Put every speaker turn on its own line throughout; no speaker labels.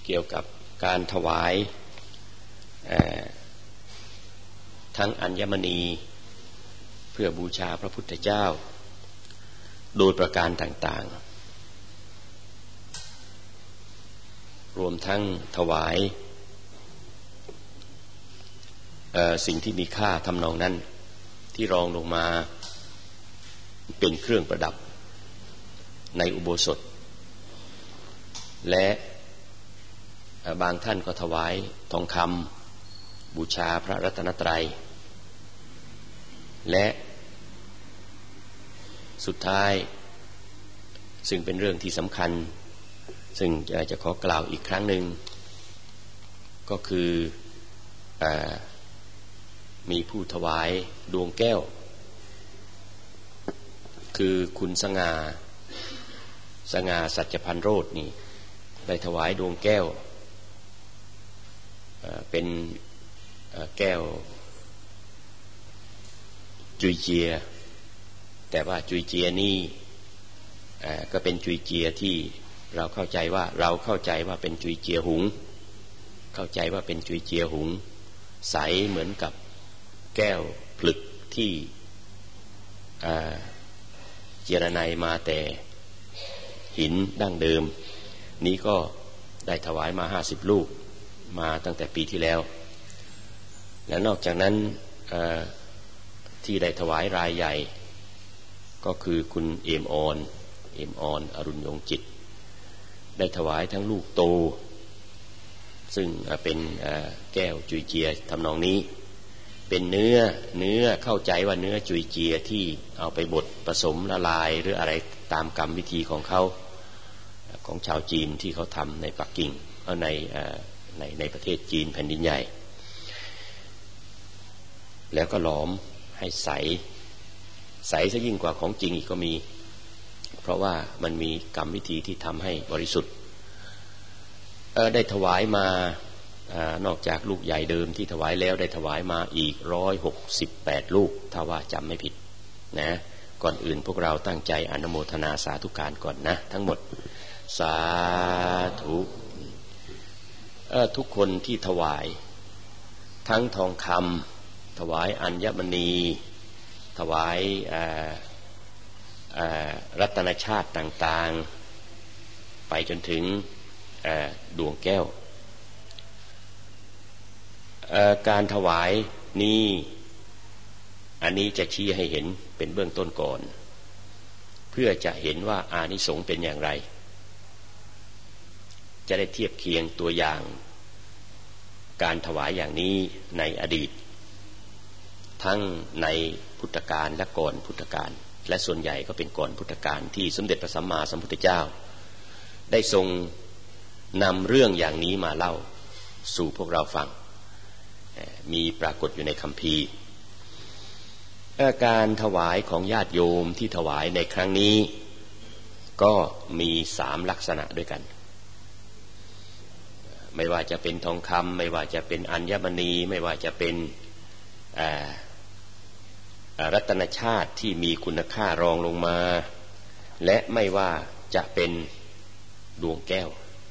เกี่ยวกับการถวายทั้งอัญมณีเพื่อบูชาพระพุทธเจ้าโดยประการต่างๆรวมทั้งถวายสิ่งที่มีค่าทำนองนั้นที่รองลงมาเป็นเครื่องประดับในอุโบสถและบางท่านก็ถวายทองคำบูชาพระรัตนตรัยและสุดท้ายซึ่งเป็นเรื่องที่สำคัญซึ่งจะขอกล่าวอีกครั้งหนึ่งก็คือมีผู้ถวายดวงแก้วคือคุณสง่าสัจพันธ์โรจน์นี่ได้ถวายดวงแก้วเป็นแก้วจุยเจียแต่ว่าจุยเจียนี่ก็เป็นจุยเจียที่เราเข้าใจว่าเป็นจุยเจียหุงเข้าใจว่าเป็นจุยเจียหุงใสเหมือนกับแก้วผลึกที่เจรไนมาแต่หินดั้งเดิมนี้ก็ได้ถวายมา50ลูกมาตั้งแต่ปีที่แล้วและนอกจากนั้นที่ได้ถวายรายใหญ่ก็คือคุณเอมออนอรุณยงจิตได้ถวายทั้งลูกโตซึ่งเป็นแก้วจุยเจียทำนองนี้เป็นเนื้อเข้าใจว่าเนื้อจุยเจียที่เอาไปบดผสมละลายหรืออะไรตามกรรมวิธีของเขาของชาวจีนที่เขาทำในปักกิ่งในประเทศจีนแผ่นดินใหญ่แล้วก็หลอมให้ใสซะยิ่งกว่าของจริงอีกก็มีเพราะว่ามันมีกรรมวิธีที่ทำให้บริสุทธิ์ได้ถวายมานอกจากลูกใหญ่เดิมที่ถวายแล้วได้ถวายมาอีก168ลูกถ้าว่าจำไม่ผิดนะก่อนอื่นพวกเราตั้งใจอนุโมทนาสาธุการก่อนนะทั้งหมดสาธุทุกคนที่ถวายทั้งทองคำถวายอัญมณีถวายรัตนชาติต่างๆไปจนถึงดวงแก้วการถวายนี้อันนี้จะชี้ให้เห็นเป็นเบื้องต้นก่อนเพื่อจะเห็นว่าอานิสงส์เป็นอย่างไรจะได้เทียบเคียงตัวอย่างการถวายอย่างนี้ในอดีตทั้งในพุทธกาลและก่อนพุทธกาลและส่วนใหญ่ก็เป็นก่อนพุทธกาลที่สมเด็จพระสัมมาสัมพุทธเจ้าได้ทรงนำเรื่องอย่างนี้มาเล่าสู่พวกเราฟังมีปรากฏอยู่ในคัมภีร์การถวายของญาติโยมที่ถวายในครั้งนี้ก็มี3ลักษณะด้วยกันไม่ว่าจะเป็นทองคำไม่ว่าจะเป็นอัญมณีไม่ว่าจะเป็นรัตนชาติที่มีคุณค่ารองลงมาและไม่ว่าจะเป็นดวงแก้ว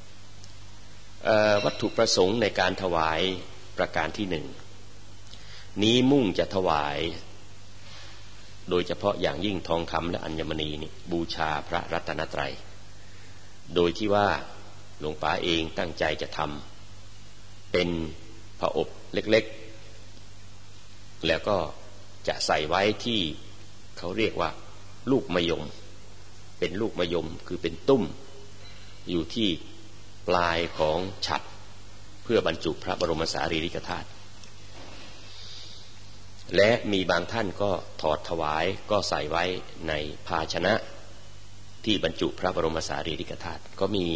วัตถุประสงค์ในการถวายประการที่หนึ่งนี้มุ่งจะถวายโดยเฉพาะอย่างยิ่งทองคำและอัญมณีนี่บูชาพระรัตนตรัยโดยที่ว่าหลวงป๋าเองตั้งใจจะทำเป็นผอบเล็กๆแล้วก็จะใส่ไว้ที่เขาเรียกว่าลูกมะยมเป็นลูกมะยมคือเป็นตุ้มอยู่ที่ปลายของฉัตรเพื่อบรรจุพระบรมสารีริกธาตุและมีบางท่านก็ถอดถวายก็ใส่ไว้ในภาชนะที่บรรจุพระบรมสารีริกธาตุก็มี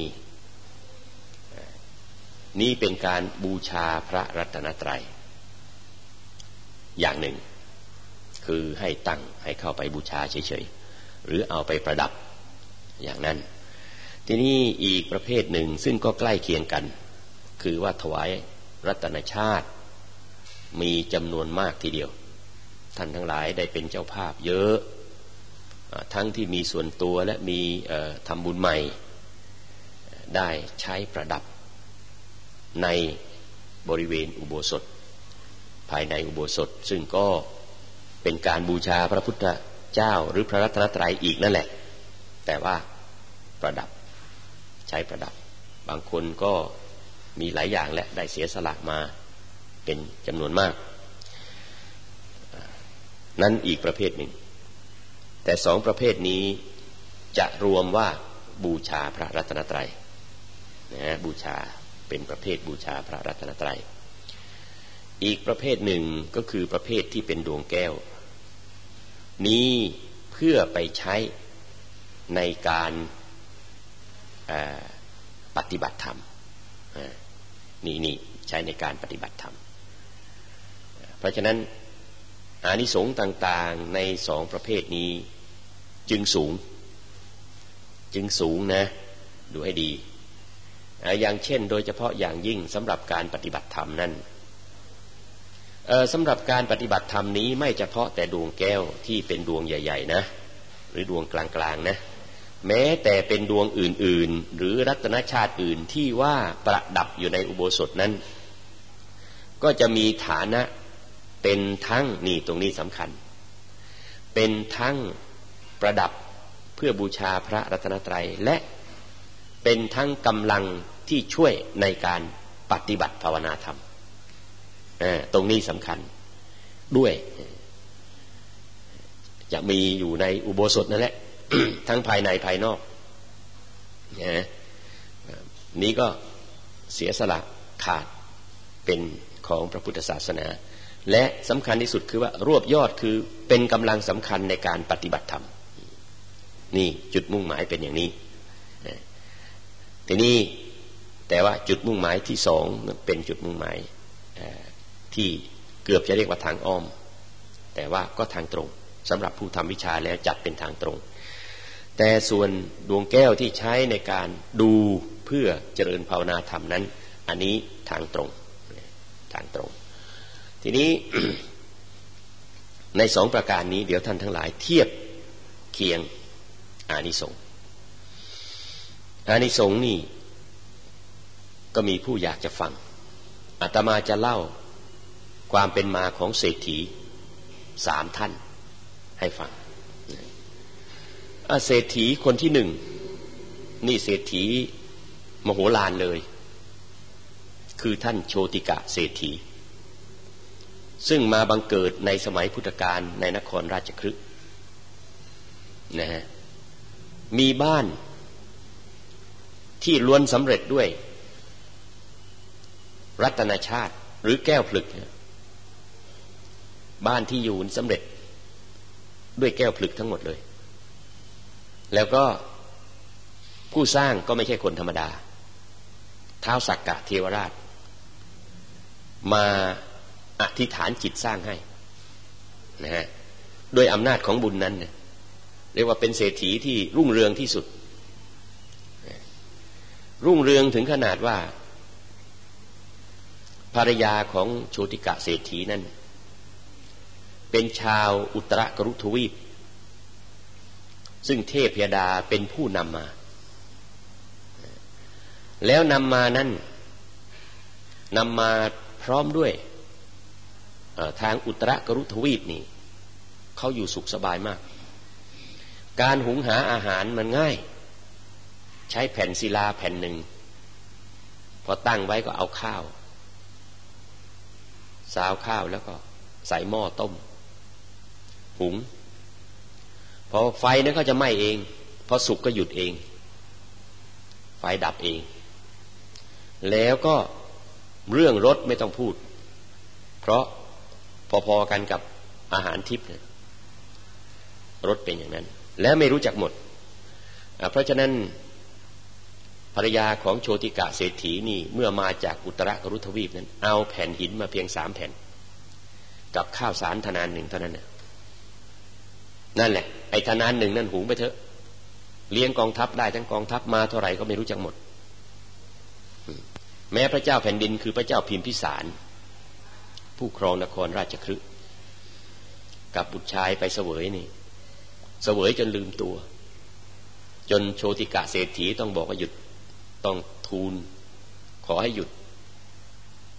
นี่เป็นการบูชาพระรัตนตรัยอย่างหนึ่งคือให้ตั้งให้เข้าไปบูชาเฉยๆหรือเอาไปประดับอย่างนั้นทีนี้อีกประเภทหนึ่งซึ่งก็ใกล้เคียงกันคือว่าถวายรัตนชาติมีจำนวนมากทีเดียวท่านทั้งหลายได้เป็นเจ้าภาพเยอะทั้งที่มีส่วนตัวและมีทำบุญใหม่ได้ใช้ประดับในบริเวณอุโบสถภายในอุโบสถซึ่งก็เป็นการบูชาพระพุทธเจ้าหรือพระรัตนตรัยอีกนั่นแหละแต่ว่าประดับใช้ประดับบางคนก็มีหลายอย่างและได้เสียสละมาเป็นจำนวนมากนั้นอีกประเภทหนึ่งแต่สองประเภทนี้จะรวมว่าบูชาพระรัตนตรัยนะบูชาเป็นประเภทบูชาพระรัตนตรัยอีกประเภทหนึ่งก็คือประเภทที่เป็นดวงแก้วนี้เพื่อไปใช้ในการปฏิบัติธรรมนี่ใช้ในการปฏิบัติธรรมเพราะฉะนั้นอานิสงส์ต่างๆในสองประเภทนี้จึงสูงนะดูให้ดีอย่างเช่นโดยเฉพาะอย่างยิ่งสำหรับการปฏิบัติธรรมนั้นสำหรับการปฏิบัติธรรมนี้ไม่เฉพาะแต่ดวงแก้วที่เป็นดวงใหญ่ๆนะหรือดวงกลางๆนะแม้แต่เป็นดวงอื่นๆหรือรัตนชาติอื่นที่ว่าประดับอยู่ในอุโบสถนั้นก็จะมีฐานะเป็นทั้งนี่ตรงนี้สำคัญเป็นทั้งประดับเพื่อบูชาพระรัตนตรัยและเป็นทั้งกำลังที่ช่วยในการปฏิบัติภาวนาธรรมตรงนี้สำคัญด้วยจะมีอยู่ในอุโบสถนั่นแหละ ทั้งภายในภายนอกนี้ก็เสียสละขาดเป็นของพระพุทธศาสนาและสำคัญที่สุดคือว่ารวบยอดคือเป็นกำลังสำคัญในการปฏิบัติธรรมนี่จุดมุ่งหมายเป็นอย่างนี้ทีนี้แต่ว่าจุดมุ่งหมายที่สองเป็นจุดมุ่งหมายที่เกือบจะเรียกว่าทางอ้อมแต่ว่าก็ทางตรงสำหรับผู้ทำวิชาแล้วจัดเป็นทางตรงแต่ส่วนดวงแก้วที่ใช้ในการดูเพื่อเจริญภาวนาธรรมนั้นอันนี้ทางตรงทีนี้ ในสองประการนี้เดี๋ยวท่านทั้งหลายเทียบเคียงอานิสงส์นี่ก็มีผู้อยากจะฟังอาตมาจะเล่าความเป็นมาของเศรษฐี3ท่านให้ฟังเศรษฐีคนที่หนึ่งนี่เศรษฐีมโหฬารเลยคือท่านโชติกะเศรษฐีซึ่งมาบังเกิดในสมัยพุทธกาลในนครราชคฤห์นะฮะมีบ้านที่ล้วนสำเร็จด้วยรัตนชาติหรือแก้วผลึกบ้านที่อยู่สำเร็จด้วยแก้วผลึกทั้งหมดเลยแล้วก็ผู้สร้างก็ไม่ใช่คนธรรมดาท้าวสักกะเทวราชมาอธิษฐานจิตสร้างให้นะฮะด้วยอำนาจของบุญนั้นเนี่ยเรียกว่าเป็นเศรษฐีที่รุ่งเรืองที่สุดรุ่งเรืองถึงขนาดว่าภรรยาของโชติกะเศรษฐีนั้นเป็นชาวอุตรกรุทวีปซึ่งเทพยดาเป็นผู้นำมาแล้วนำมาพร้อมด้วยทางอุตรกรุทวีปนี่เขาอยู่สุขสบายมากการหุงหาอาหารมันง่ายใช้แผ่นศิลาแผ่นหนึ่งพอตั้งไว้ก็เอาข้าวซาวข้าวแล้วก็ใส่หม้อต้มหุงพอไฟนั้นก็จะไหม้เองพอสุกก็หยุดเองไฟดับเองแล้วก็เรื่องรสไม่ต้องพูดเพราะพอๆกันกับอาหารทิพย์เนี่ยรสเป็นอย่างนั้นและไม่รู้จักหมดเพราะฉะนั้นภรรยาของโชติกะเศรษฐีนี่เมื่อมาจากอุตรกรุทวีปนั้นเอาแผ่นหินมาเพียง3แผ่นกับข้าวสารธนาน1เท่านั้นนั่นแหละไอ้ธนาน1นั่นหุงไปเถอะเลี้ยงกองทัพได้ทั้งกองทัพมาเท่าไหร่ก็ไม่รู้จักหมดแม้พระเจ้าแผ่นดินคือพระเจ้าพิมพิสารผู้ครองนครราชคฤห์กับบุตรชายไปเสวยนี่เสวยจนลืมตัวจนโชติกะเศรษฐีต้องบอกว่าหยุดต้องทูลขอให้หยุด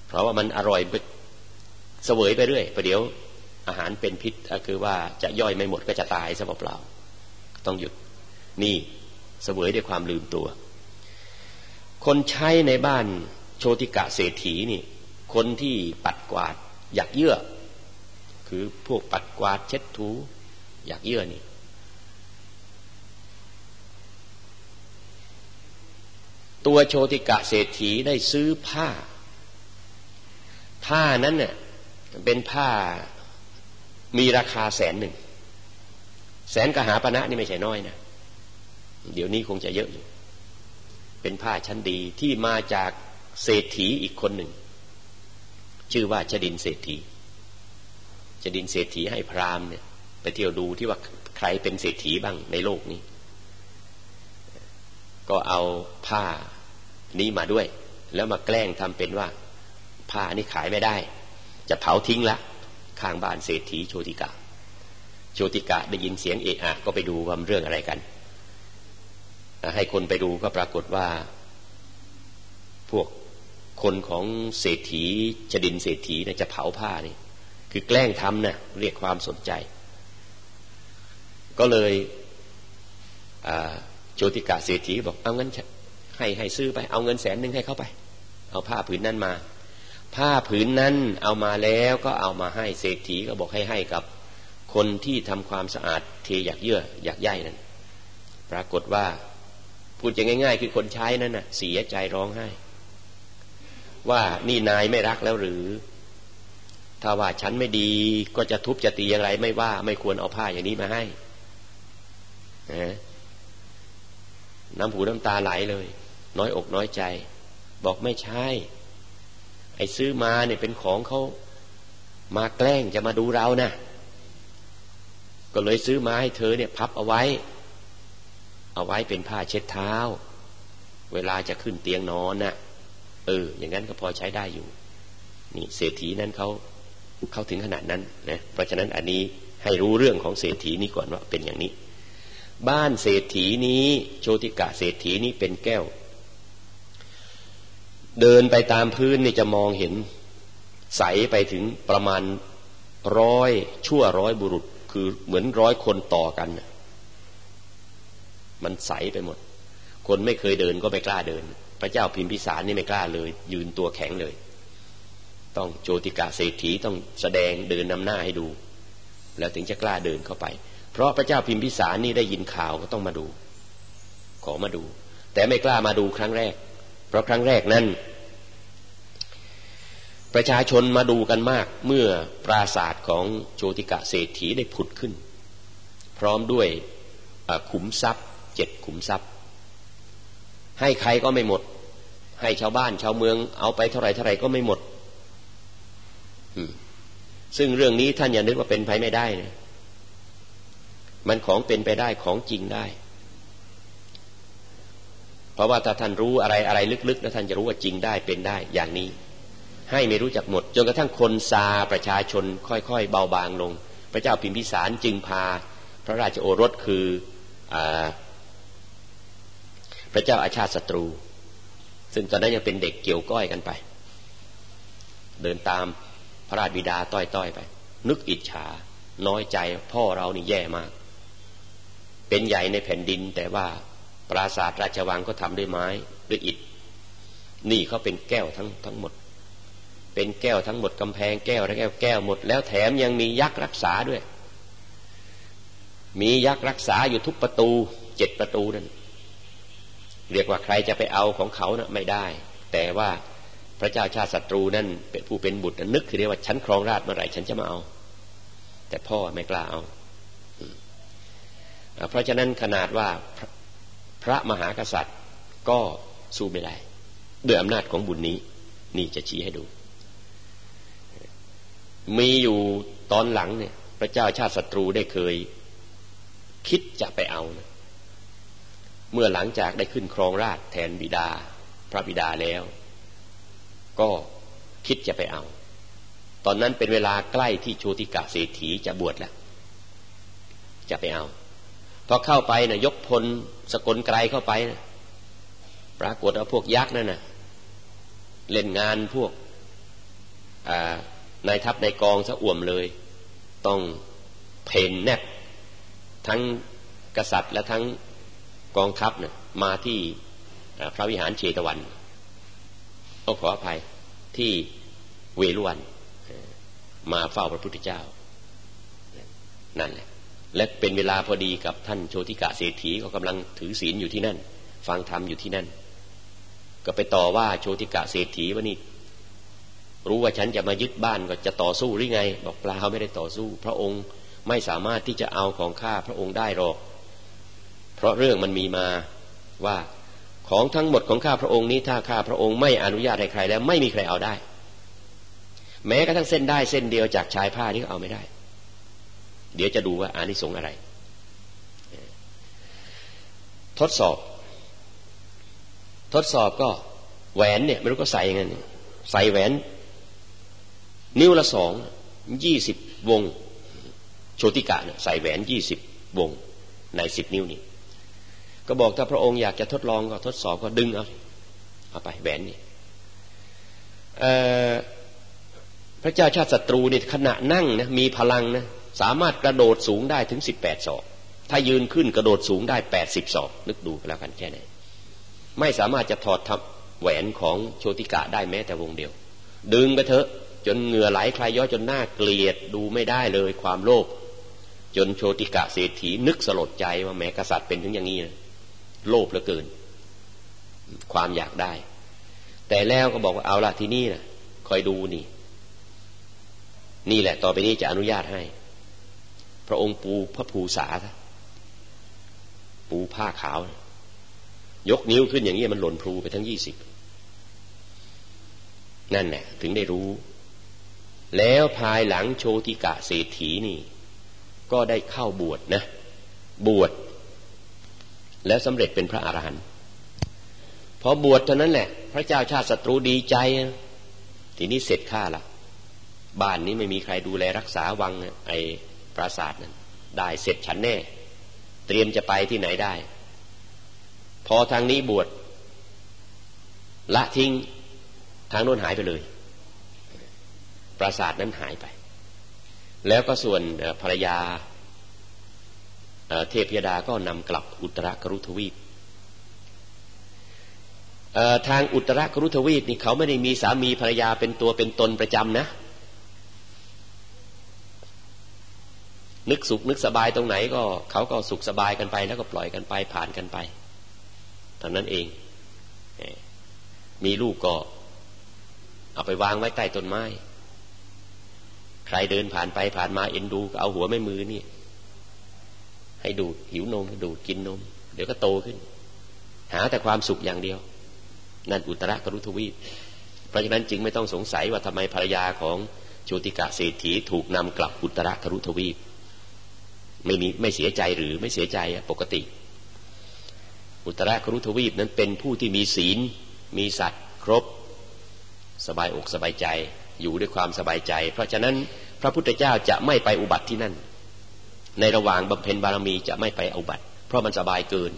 เพราะว่ามันอร่อยเสวยไปเรื่อยประเดี๋ยวอาหารเป็นพิษคือว่าจะย่อยไม่หมดก็จะตายซะเปล่าๆต้องหยุดนี่เสวยด้วยความลืมตัวคนใช้ในบ้านโชติกะเศรษฐีนี่คนที่ปัดกวาดหยักเยื่อคือพวกปัดกวาดเช็ดถูหยักเยื่อนี่ตัวโชติกะเศรษฐีได้ซื้อผ้านั้นเนี่ยเป็นผ้ามีราคา100,000 กหาปณะนี่ไม่ใช่น้อยนะเดี๋ยวนี้คงจะเยอะอยู่เป็นผ้าชั้นดีที่มาจากเศรษฐีอีกคนหนึ่งชื่อว่าชดินเศรษฐีให้พราหมณ์เนี่ยไปเที่ยวดูที่ว่าใครเป็นเศรษฐีบ้างในโลกนี้ก็เอาผ้านี้มาด้วยแล้วมาแกล้งทำเป็นว่าผ้านี้ขายไม่ได้จะเผาทิ้งละข้างบ้านเศรษฐีโชติกะได้ยินเสียงเอะอะก็ไปดูว่าเรื่องอะไรกันให้คนไปดูก็ปรากฏว่าพวกคนของเศรษฐีชดินเศรษฐีเนี่ยจะเผาผ้านี่คือแกล้งทำนะเรียกความสนใจก็เลยโชติกะเศรษฐีบอกเอางั้นให้ซื้อไปเอาเงิน100,000ให้เขาไปเอาผ้าผืนนั้นมาผ้าผืนนั้นเอามาแล้วก็เอามาให้เศรษฐีก็บอกให้กับคนที่ทำความสะอาดเทหยักเยื่อหยักใยนั้นปรากฏว่าพูดอย่างง่ายๆคือคนใช้นั้นน่ะเสียใจร้องไห้ว่านี่นายไม่รักแล้วหรือถ้าว่าฉันไม่ดีก็จะทุบจะตีอย่างไรไม่ว่าไม่ควรเอาผ้าอย่างนี้มาให้น้ำหูน้ำตาไหลเลยน้อยอกน้อยใจบอกไม่ใช่ไอ้ซื้อมาเนี่ยเป็นของเขามาแกล้งจะมาดูเรานะก็เลยซื้อมาให้เธอเนี่ยพับเอาไว้เป็นผ้าเช็ดเท้าเวลาจะขึ้นเตียงนอนน่ะอย่างนั้นก็พอใช้ได้อยู่นี่เศรษฐีนั้นเขาถึงขนาดนั้นนะเพราะฉะนั้นอันนี้ให้รู้เรื่องของเศรษฐีนี้ก่อนว่าเป็นอย่างนี้บ้านเศรษฐีนี้โชติกะเศรษฐีนี้เป็นแก้วเดินไปตามพื้นนี่จะมองเห็นใสไปถึงประมาณ100บุรุษคือเหมือน100คนต่อกันมันใสไปหมดคนไม่เคยเดินก็ไม่กล้าเดินพระเจ้าพิมพิสารนี่ไม่กล้าเลยยืนตัวแข็งเลยต้องโชติกะเศรษฐีต้องแสดงเดินนำหน้าให้ดูแล้วถึงจะกล้าเดินเข้าไปเพราะพระเจ้าพิมพิสารนี่ได้ยินข่าวก็ต้องมาดูขอมาดูแต่ไม่กล้ามาดูครั้งแรกเพราะครั้งแรกนั้นประชาชนมาดูกันมากเมื่อปราสาทของโชติกะเศรษฐีได้ผุดขึ้นพร้อมด้วยขุมทรัพย์7ขุมทรัพย์ให้ใครก็ไม่หมดให้ชาวบ้านชาวเมืองเอาไปเท่าไหร่ก็ไม่หมดซึ่งเรื่องนี้ท่านอย่านึกว่าเป็นไปไม่ได้นะมันของเป็นไปได้ของจริงได้เพราะว่าถ้าท่านรู้อะไรลึกๆแล้วท่านจะรู้ว่าจริงได้เป็นได้อย่างนี้ให้ไม่รู้จักหมดจนกระทั่งคนซาประชาชนค่อยๆเบาบางลงพระเจ้าพิมพิสารจึงพาพระราชโอรสคือพระเจ้าอาชาติศัตรูซึ่งตอนนั้นยังเป็นเด็กเกี่ยวก้อยกันไปเดินตามพระราชบิดาต้อยๆไปนึกอิจฉาน้อยใจพ่อเรานี่แย่มากเป็นใหญ่ในแผ่นดินแต่ว่าปราสาทราชวังก็ทำด้วยไม้ด้วยอิฐนี่เขาเป็นแก้วทั้งหมดเป็นแก้วทั้งหมดกำแพงแก้วและแก้วหมดแล้วแถมยังมียักษ์รักษาด้วยมียักษ์รักษาอยู่ทุกประตู7ประตูนั่นเรียกว่าใครจะไปเอาของเขานะไม่ได้แต่ว่าพระเจ้าชาติศัตรูนั่นเป็นผู้เป็นบุตรนึกคือเรียกว่าฉันครองราชย์เมื่อไหร่ฉันจะมาเอาแต่พ่อไม่กล้าเอาเพราะฉะนั้นขนาดว่าพระมหากษัตริย์ก็สู้ไม่ได้ด้วยอำนาจของบุญนี้นี่จะชี้ให้ดูมีอยู่ตอนหลังเนี่ยพระเจ้าชาติศัตรูได้เคยคิดจะไปเอานะเมื่อหลังจากได้ขึ้นครองราชย์แทนบิดาพระบิดาแล้วก็คิดจะไปเอาตอนนั้นเป็นเวลาใกล้ที่โชติกะเศรษฐีจะบวชแล้วจะไปเอาพอเข้าไปนะยกพลสกลไกรเข้าไปนะปรากฏว่าพวกยักษ์นั่นนะเล่นงานพวกนายทัพนายกองซะอ่วมเลยต้องเพนแนบทั้งกษัตริย์และทั้งกองทัพเนี่ยมาที่พระวิหารเชตวันขออภัยที่เวฬุวันมาเฝ้าพระพุทธเจ้านั่นแหละและเป็นเวลาพอดีกับท่านโชติกะเศรษฐีก็กำลังถือศีลอยู่ที่นั่นฟังธรรมอยู่ที่นั่นก็ไปต่อว่าโชติกะเศรษฐีว่านี่รู้ว่าฉันจะมายึดบ้านก็จะต่อสู้หรือไงบอกเปล่าไม่ได้ต่อสู้พระองค์ไม่สามารถที่จะเอาของข้าพระองค์ได้หรอกเพราะเรื่องมันมีมาว่าของทั้งหมดของข้าพระองค์นี้ถ้าข้าพระองค์ไม่อนุญาตให้ใครแล้วไม่มีใครเอาได้แม้กระทั่งเส้นได้เส้นเดียวจากชายผ้านี่ก็เอาไม่ได้เดี๋ยวจะดูว่าอานิสงส์อะไรทดสอบก็แหวนเนี่ยไม่รู้ก็ใส่ยังไงใส่แหวนนิ้วละ20 วงโชติกะเนี่ยใส่แหวน20 วงใน10 นิ้วนี่ก็บอกถ้าพระองค์อยากจะทดลองก็ทดสอบก็ดึงเอาไปแหวนนี่พระเจ้าชาติศัตรูนี่ขณะนั่งนะมีพลังนะสามารถกระโดดสูงได้ถึง18 ศอกถ้ายืนขึ้นกระโดดสูงได้80 ศอกนึกดูกันแล้วกันแค่ไหนไม่สามารถจะถอดทับแหวนของโชติกะได้แม้แต่วงเดียวดึงไปเถอะจนเหงื่อไหลคลายย้อยจนน่าเกลียดดูไม่ได้เลยความโลภจนโชติกะเศรษฐีนึกสลดใจว่าแม้กษัตริย์เป็นถึงอย่างนี้นะโลภเหลือเกินความอยากได้แต่แล้วก็บอกว่าเอาละที่นี่นะคอยดูนี่แหละต่อไปนี้จะอนุญาตให้พระองค์ปูพระภูษาปูผ้าขาวยกนิ้วขึ้นอย่างนี้มันหล่นพลูไปทั้ง20นั่นแหละถึงได้รู้แล้วภายหลังโชติกะเศรษฐีนี่ก็ได้เข้าบวชนะบวชแล้วสำเร็จเป็นพระอรหันต์พอบวชเท่านั้นแหละพระเจ้าชาติศัตรูดีใจทีนี้เสร็จข้าละบ้านนี้ไม่มีใครดูแลรักษาวังไอ้ปราสาทนั้นได้เสร็จฉันแน่เตรียมจะไปที่ไหนได้พอทางนี้บวชละทิ้งทางโน้นหายไปเลยปราสาทนั้นหายไปแล้วก็ส่วนภรรยาเทพยดาก็นำกลับอุตรกรุทวีปทางอุตรกรุทวีปนี่เขาไม่ได้มีสามีภรรยาเป็นตัวเป็นตนประจำนะนึกสุขนึกสบายตรงไหนก็เขาก็สุขสบายกันไปแล้วก็ปล่อยกันไปผ่านกันไปเท่านั้นเองมีลูกก็เอาไปวางไว้ใต้ต้นไม้ใครเดินผ่านไปผ่านมาเอ็นดูก็เอาหัวแม่มือนี่ให้ดูดหิวนมดูดกินนมเดี๋ยวก็โตขึ้นหาแต่ความสุขอย่างเดียวนั่นอุตรกรุทวีปเพราะฉะนั้นจึงไม่ต้องสงสัยว่าทำไมภรรยาของโชติกะเศรษฐีถูกนำกลับอุตรกรุทวีปไม่เสียใจหรือไม่เสียใจปกติอุตรกรุทวีปนั้นเป็นผู้ที่มีศีลมีสัตว์ครบสบายอกสบายใจอยู่ด้วยความสบายใจเพราะฉะนั้นพระพุทธเจ้าจะไม่ไปอุบัติที่นั่นในระหว่างบำเพ็ญบารมีจะไม่ไปอุบัติเพราะมันสบายเกิน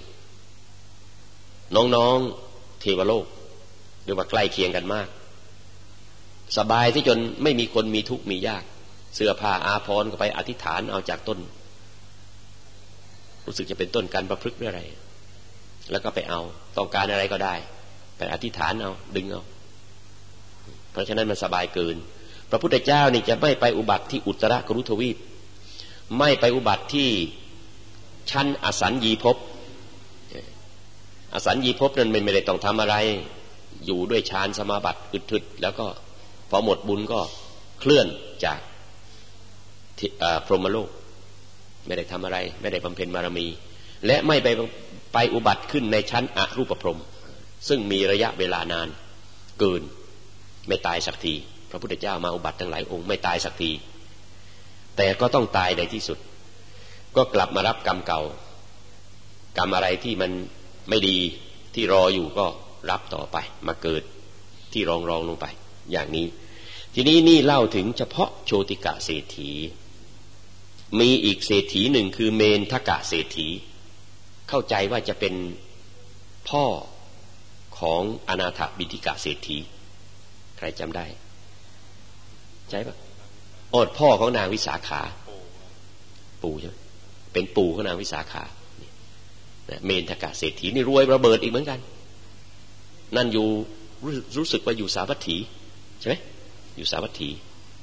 น้องๆเทวโลกเรียกว่าใกล้เคียงกันมากสบายที่จนไม่มีคนมีทุกข์มียากเสื้อผ้าอาภรณ์ก็ไปอธิษฐานเอาจากต้นรู้สึกจะเป็นต้นกันประพฤกษ์หรืออะไรแล้วก็ไปเอาต้องการอะไรก็ได้ไปอธิษฐานเอาดึงเอาเพราะฉะนั้นมันสบายเกินพระพุทธเจ้านี่จะไม่ไปอุบัติที่อุตรกรุทวีปไม่ไปอุบัติที่ชั้นอสัญญีภพอสัญญีภพนั้นไม่ได้ต้องทำอะไรอยู่ด้วยฌานสมาบัติอึดๆแล้วก็พอหมดบุญก็เคลื่อนจากพรหมโลกไม่ได้ทำอะไรไม่ได้บำเพ็ญบารมีและไม่ไปอุบัติขึ้นในชั้นอรูปพรหมซึ่งมีระยะเวลานานเกินไม่ตายสักทีพระพุทธเจ้ามาอุบัติทั้งหลายองค์ไม่ตายสักทีแต่ก็ต้องตายในที่สุดก็กลับมารับกรรมเก่ากรรมอะไรที่มันไม่ดีที่รออยู่ก็รับต่อไปมาเกิดที่รองลงไปอย่างนี้ทีนี้นี่เล่าถึงเฉพาะโชติกะเศรษฐีมีอีกเศรษฐีหนึ่งคือเมนทกะเศรษฐีเข้าใจว่าจะเป็นพ่อของอนาถบิณฑิกะเศรษฐีใครจำได้ใช่ปะโอดพ่อของนางวิสาขาปู่ใช่ไหมเป็นปู่ของนางวิสาขาเมนทกะเศรษฐีนี่รวยระเบิดอีกเหมือนกันนั่นอยู่รู้สึกว่าอยู่สาวัตถีใช่ไหมอยู่สาวัตถี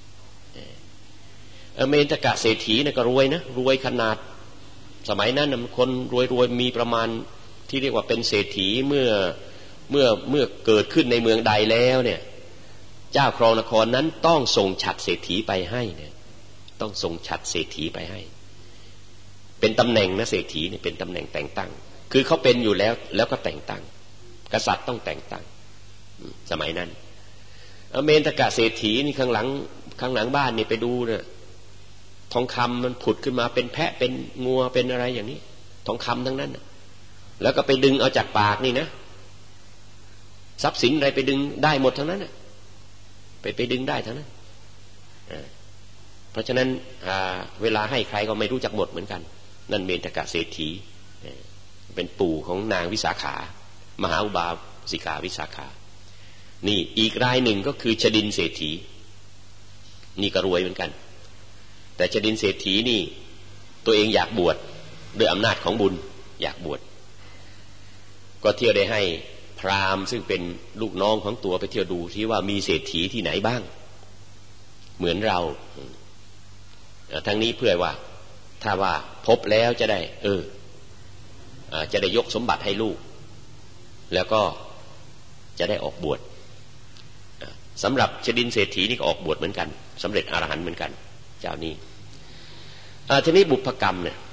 เมนทกะเศรษฐีเนี่ยก็รวยนะรวยขนาดสมัยนั้นคนรวยมีประมาณที่เรียกว่าเป็นเศรษฐีเมื่อเกิดขึ้นในเมืองใดแล้วเนี่ยเจ้าครองนครนั้นต้องส่งฉัตรเศรษฐีไปให้เนี่ยต้องส่งฉัตรเศรษฐีไปให้เป็นตำแหน่งนะเศรษฐีเนี่ยเป็นตำแหน่งแต่งตั้งคือเขาเป็นอยู่แล้วก็แต่งตั้งกษัตริย์ต้องแต่งตั้งสมัยนั้นเมนทกะเศรษฐีนี่ข้างหลังบ้านนี่ไปดูเนี่ยทองคำมันผุดขึ้นมาเป็นแพะเป็นงัวเป็นอะไรอย่างนี้ทองคำทั้งนั้นแล้วก็ไปดึงเอาจากปากนี่นะทรัพย์สินอะไรไปดึงได้หมดทั้งนั้นไปดึงได้ทั้งนั้นเพราะฉะนั้นเวลาให้ใครก็ไม่รู้จักหมดเหมือนกันนั่นเมนทกะเศรษฐีเป็นปู่ของนางวิสาขามหาอุบาสิกาวิสาขานี่อีกรายหนึ่งก็คือชดินเศรษฐีนี่ก็รวยเหมือนกันแต่ชดินเศรษฐีนี่ตัวเองอยากบวชด้วยอำนาจของบุญอยากบวชก็เที่ยวได้ให้พราหมณ์ซึ่งเป็นลูกน้องของตัวไปเที่ยวดูที่ว่ามีเศรษฐีที่ไหนบ้างเหมือนเราทั้งนี้เพื่อว่าถ้าว่าพบแล้วจะได้จะได้ยกสมบัติให้ลูกแล้วก็จะได้ออกบวชสำหรับชดินเศรษฐีนี่ก็ออกบวชเหมือนกันสำเร็จอรหันต์เหมือนกันเจ้านี้ทีนี้บุพกรรมเนี่ย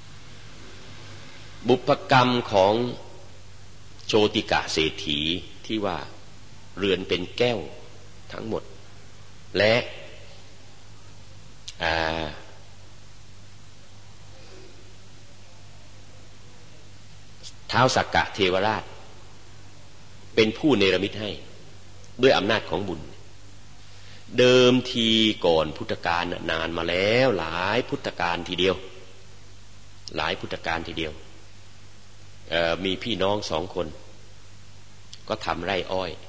บุพกรรมของโชติกะเศรษฐีที่ว่าเรือนเป็นแก้วทั้งหมดและท้าวสักกะเทวราชเป็นผู้เนรมิตให้ด้วยอำนาจของบุญเดิมทีก่อนพุทธกาลนานมาแล้วหลายพุทธกาลทีเดียวหลายพุทธกาลทีเดียวมีพี่น้อง2 คนก็ทำไร่อ้อย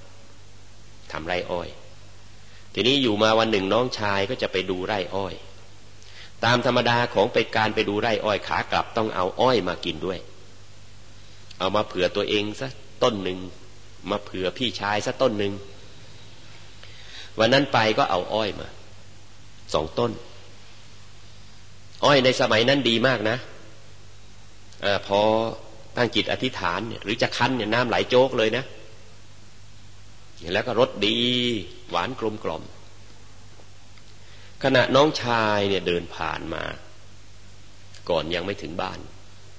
ทีนี้อยู่มาวันหนึ่งน้องชายก็จะไปดูไร่อ้อยตามธรรมดาของไปการไปดูไร่อ้อยขากลับต้องเอาอ้อยมากินด้วยเอามาเผื่อตัวเองซะต้นหนึ่งมาเผื่อพี่ชายซะต้นหนึ่งวันนั้นไปก็เอาอ้อยมา2 ต้นอ้อยในสมัยนั้นดีมากนะพอตั้งจิตอธิษฐานเนี่ยหรือจะคั้นเนี่ยน้ำไหลโจกเลยนะแล้วก็รสดีหวานกลมกล่อมขณะน้องชายเนี่ยเดินผ่านมาก่อนยังไม่ถึงบ้าน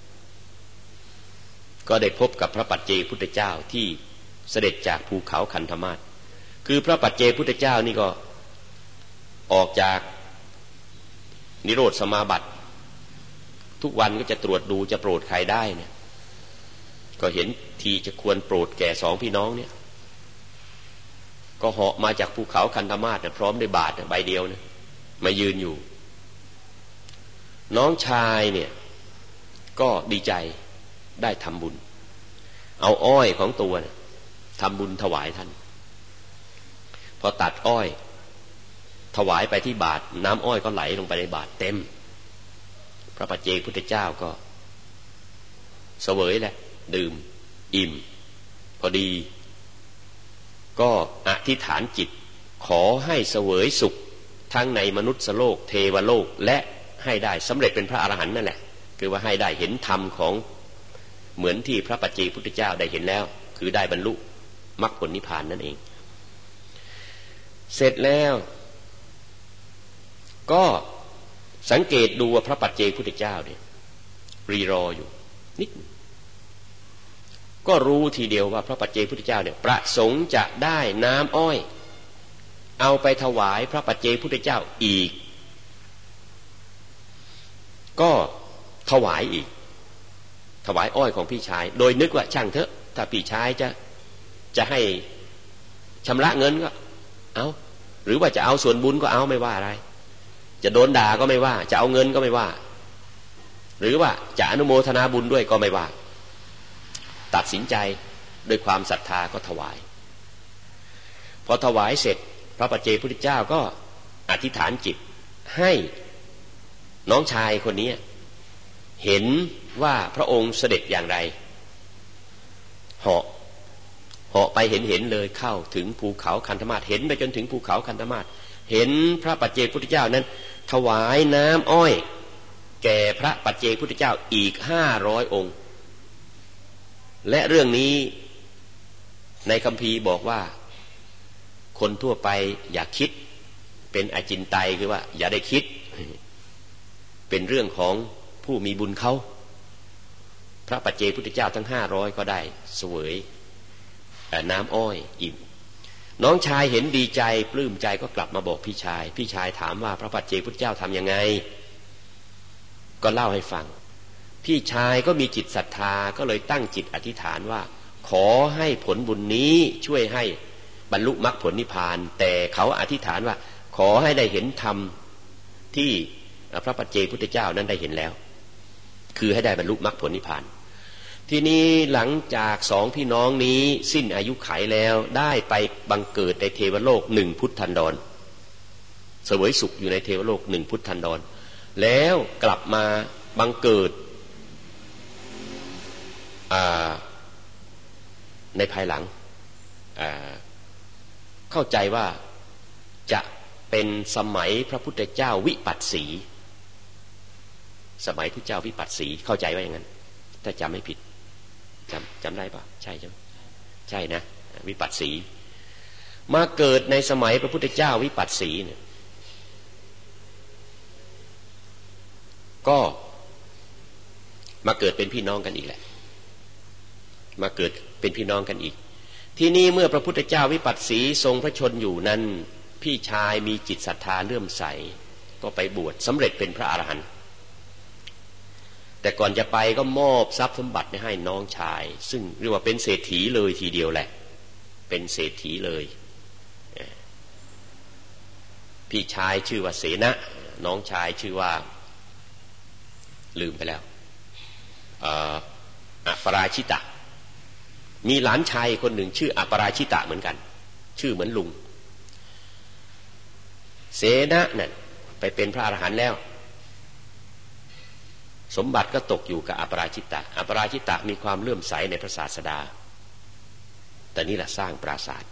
ก็ได้พบกับพระปัจเจกพุทธเจ้าที่เสด็จจากภูเขาคันธมาศคือพระปัจเจกพุทธเจ้านี่ก็ออกจากนิโรธสมาบัติทุกวันก็จะตรวจดูจะโปรดใครได้เนี่ยก็เห็นทีจะควรโปรดแก่2 พี่น้องเนี่ยก็เหาะมาจากภูเขาคันธมาศพร้อมด้วยบาตรใบเดียวนะมายืนอยู่น้องชายเนี่ยก็ดีใจได้ทำบุญเอาอ้อยของตัวเนี่ยทำบุญถวายท่านพอตัดอ้อยถวายไปที่บาตรน้ำอ้อยก็ไหลลงไปในบาตรเต็มพระปัจเจกพุทธเจ้าก็เสวยแหละดื่มอิ่มพอดีก็อธิษฐานจิตขอให้เสวยสุขทั้งในมนุษย์โลกเทวโลกและให้ได้สำเร็จเป็นพระอรหันต์นั่นแหละคือว่าให้ได้เห็นธรรมของเหมือนที่พระปัจเจกพุทธเจ้าได้เห็นแล้วคือได้บรรลุมรรคผลนิพพานนั่นเองเสร็จแล้วก็สังเกตดูว่าพระปัจเจกพุทธเจ้าเนี่ยรีรออยู่นิดก็รู้ทีเดียวว่าพระปัจเจกพุทธเจ้าเนี่ยประสงค์จะได้น้ำอ้อยเอาไปถวายพระปัจเจกพุทธเจ้าอีกก็ถวายอีกถวายอ้อยของพี่ชายโดยนึกว่าช่างเถอะถ้าพี่ชายจะให้ชำระเงินก็เอาหรือว่าจะเอาส่วนบุญก็เอาไม่ว่าอะไรจะโดนด่าก็ไม่ว่าจะเอาเงินก็ไม่ว่าหรือว่าจะอนุโมทนาบุญด้วยก็ไม่ว่าตัดสินใจด้วยความศรัทธาก็ถวายพอถวายเสร็จพระปัจเจกพุทธเจ้าก็อธิษฐานจิตให้น้องชายคนนี้เห็นว่าพระองค์เสด็จอย่างไรเหาะไปเห็นเลยเข้าถึงภูเขาคันธมาศเห็นไปจนถึงภูเขาคันธมาศเห็นพระปัจเจกพุทธเจ้านั้นถวายน้ำอ้อยแก่พระปัจเจกพุทธเจ้าอีก500 องค์และเรื่องนี้ในคัมภีร์บอกว่าคนทั่วไปอย่าคิดเป็นอจินไตยคือว่าอย่าได้คิดเป็นเรื่องของผู้มีบุญเขาพระปัจเจกพุทธเจ้าทั้ง500ก็ได้เสวยน้ำอ้อยอิ่มน้องชายเห็นดีใจปลื้มใจก็กลับมาบอกพี่ชายถามว่าพระปัจเจกพุทธเจ้าทำยังไงก็เล่าให้ฟังพี่ชายก็มีจิตศรัทธาก็เลยตั้งจิตอธิษฐานว่าขอให้ผลบุญนี้ช่วยให้บรรลุมรรคผลนิพพานแต่เขาอธิษฐานว่าขอให้ได้เห็นธรรมที่พระปัจเจกพุทธเจ้านั้นได้เห็นแล้วคือให้ได้บรรลุมรรคผลนิพพานทีนี้หลังจาก2 พี่น้องนี้สิ้นอายุขัยแล้วได้ไปบังเกิดในเทวโลก1 พุทธันดรเสวยสุขอยู่ในเทวโลก1 พุทธันดรแล้วกลับมาบังเกิดในภายหลังเข้าใจว่าจะเป็นสมัยพระพุทธเจ้าวิปัสสีสมัยพระเจ้าวิปัสสีเข้าใจว่าอย่างนั้นถ้าจำไม่ผิดจำได้ปะใช่ใช่นะวิปัสสีมาเกิดในสมัยพระพุทธเจ้าวิปัสสีเนี่ยก็มาเกิดเป็นพี่น้องกันอีกแหละมาเกิดเป็นพี่น้องกันอีกที่นี่เมื่อพระพุทธเจ้าวิปัสสีทรงพระชนอยู่นั้นพี่ชายมีจิตศรัทธาเลื่อมใสก็ไปบวชสำเร็จเป็นพระอรหันต์แต่ก่อนจะไปก็มอบทรัพย์สมบัติให้น้องชายซึ่งเรียกว่าเป็นเศรษฐีเลยทีเดียวแหละเป็นเศรษฐีเลยพี่ชายชื่อว่าเสนะน้องชายชื่อว่าลืมไปแล้วอัปราชิตะมีหลานชายคนหนึ่งชื่ออัปราชิตะเหมือนกันชื่อเหมือนลุงเสนะนั่นไปเป็นพระอรหันต์แล้วสมบัติก็ตกอยู่กับอัปราชิตะอัปราชิตะมีความเลื่อมใสในพระศาสดาแต่นี่แหละสร้างปราสาท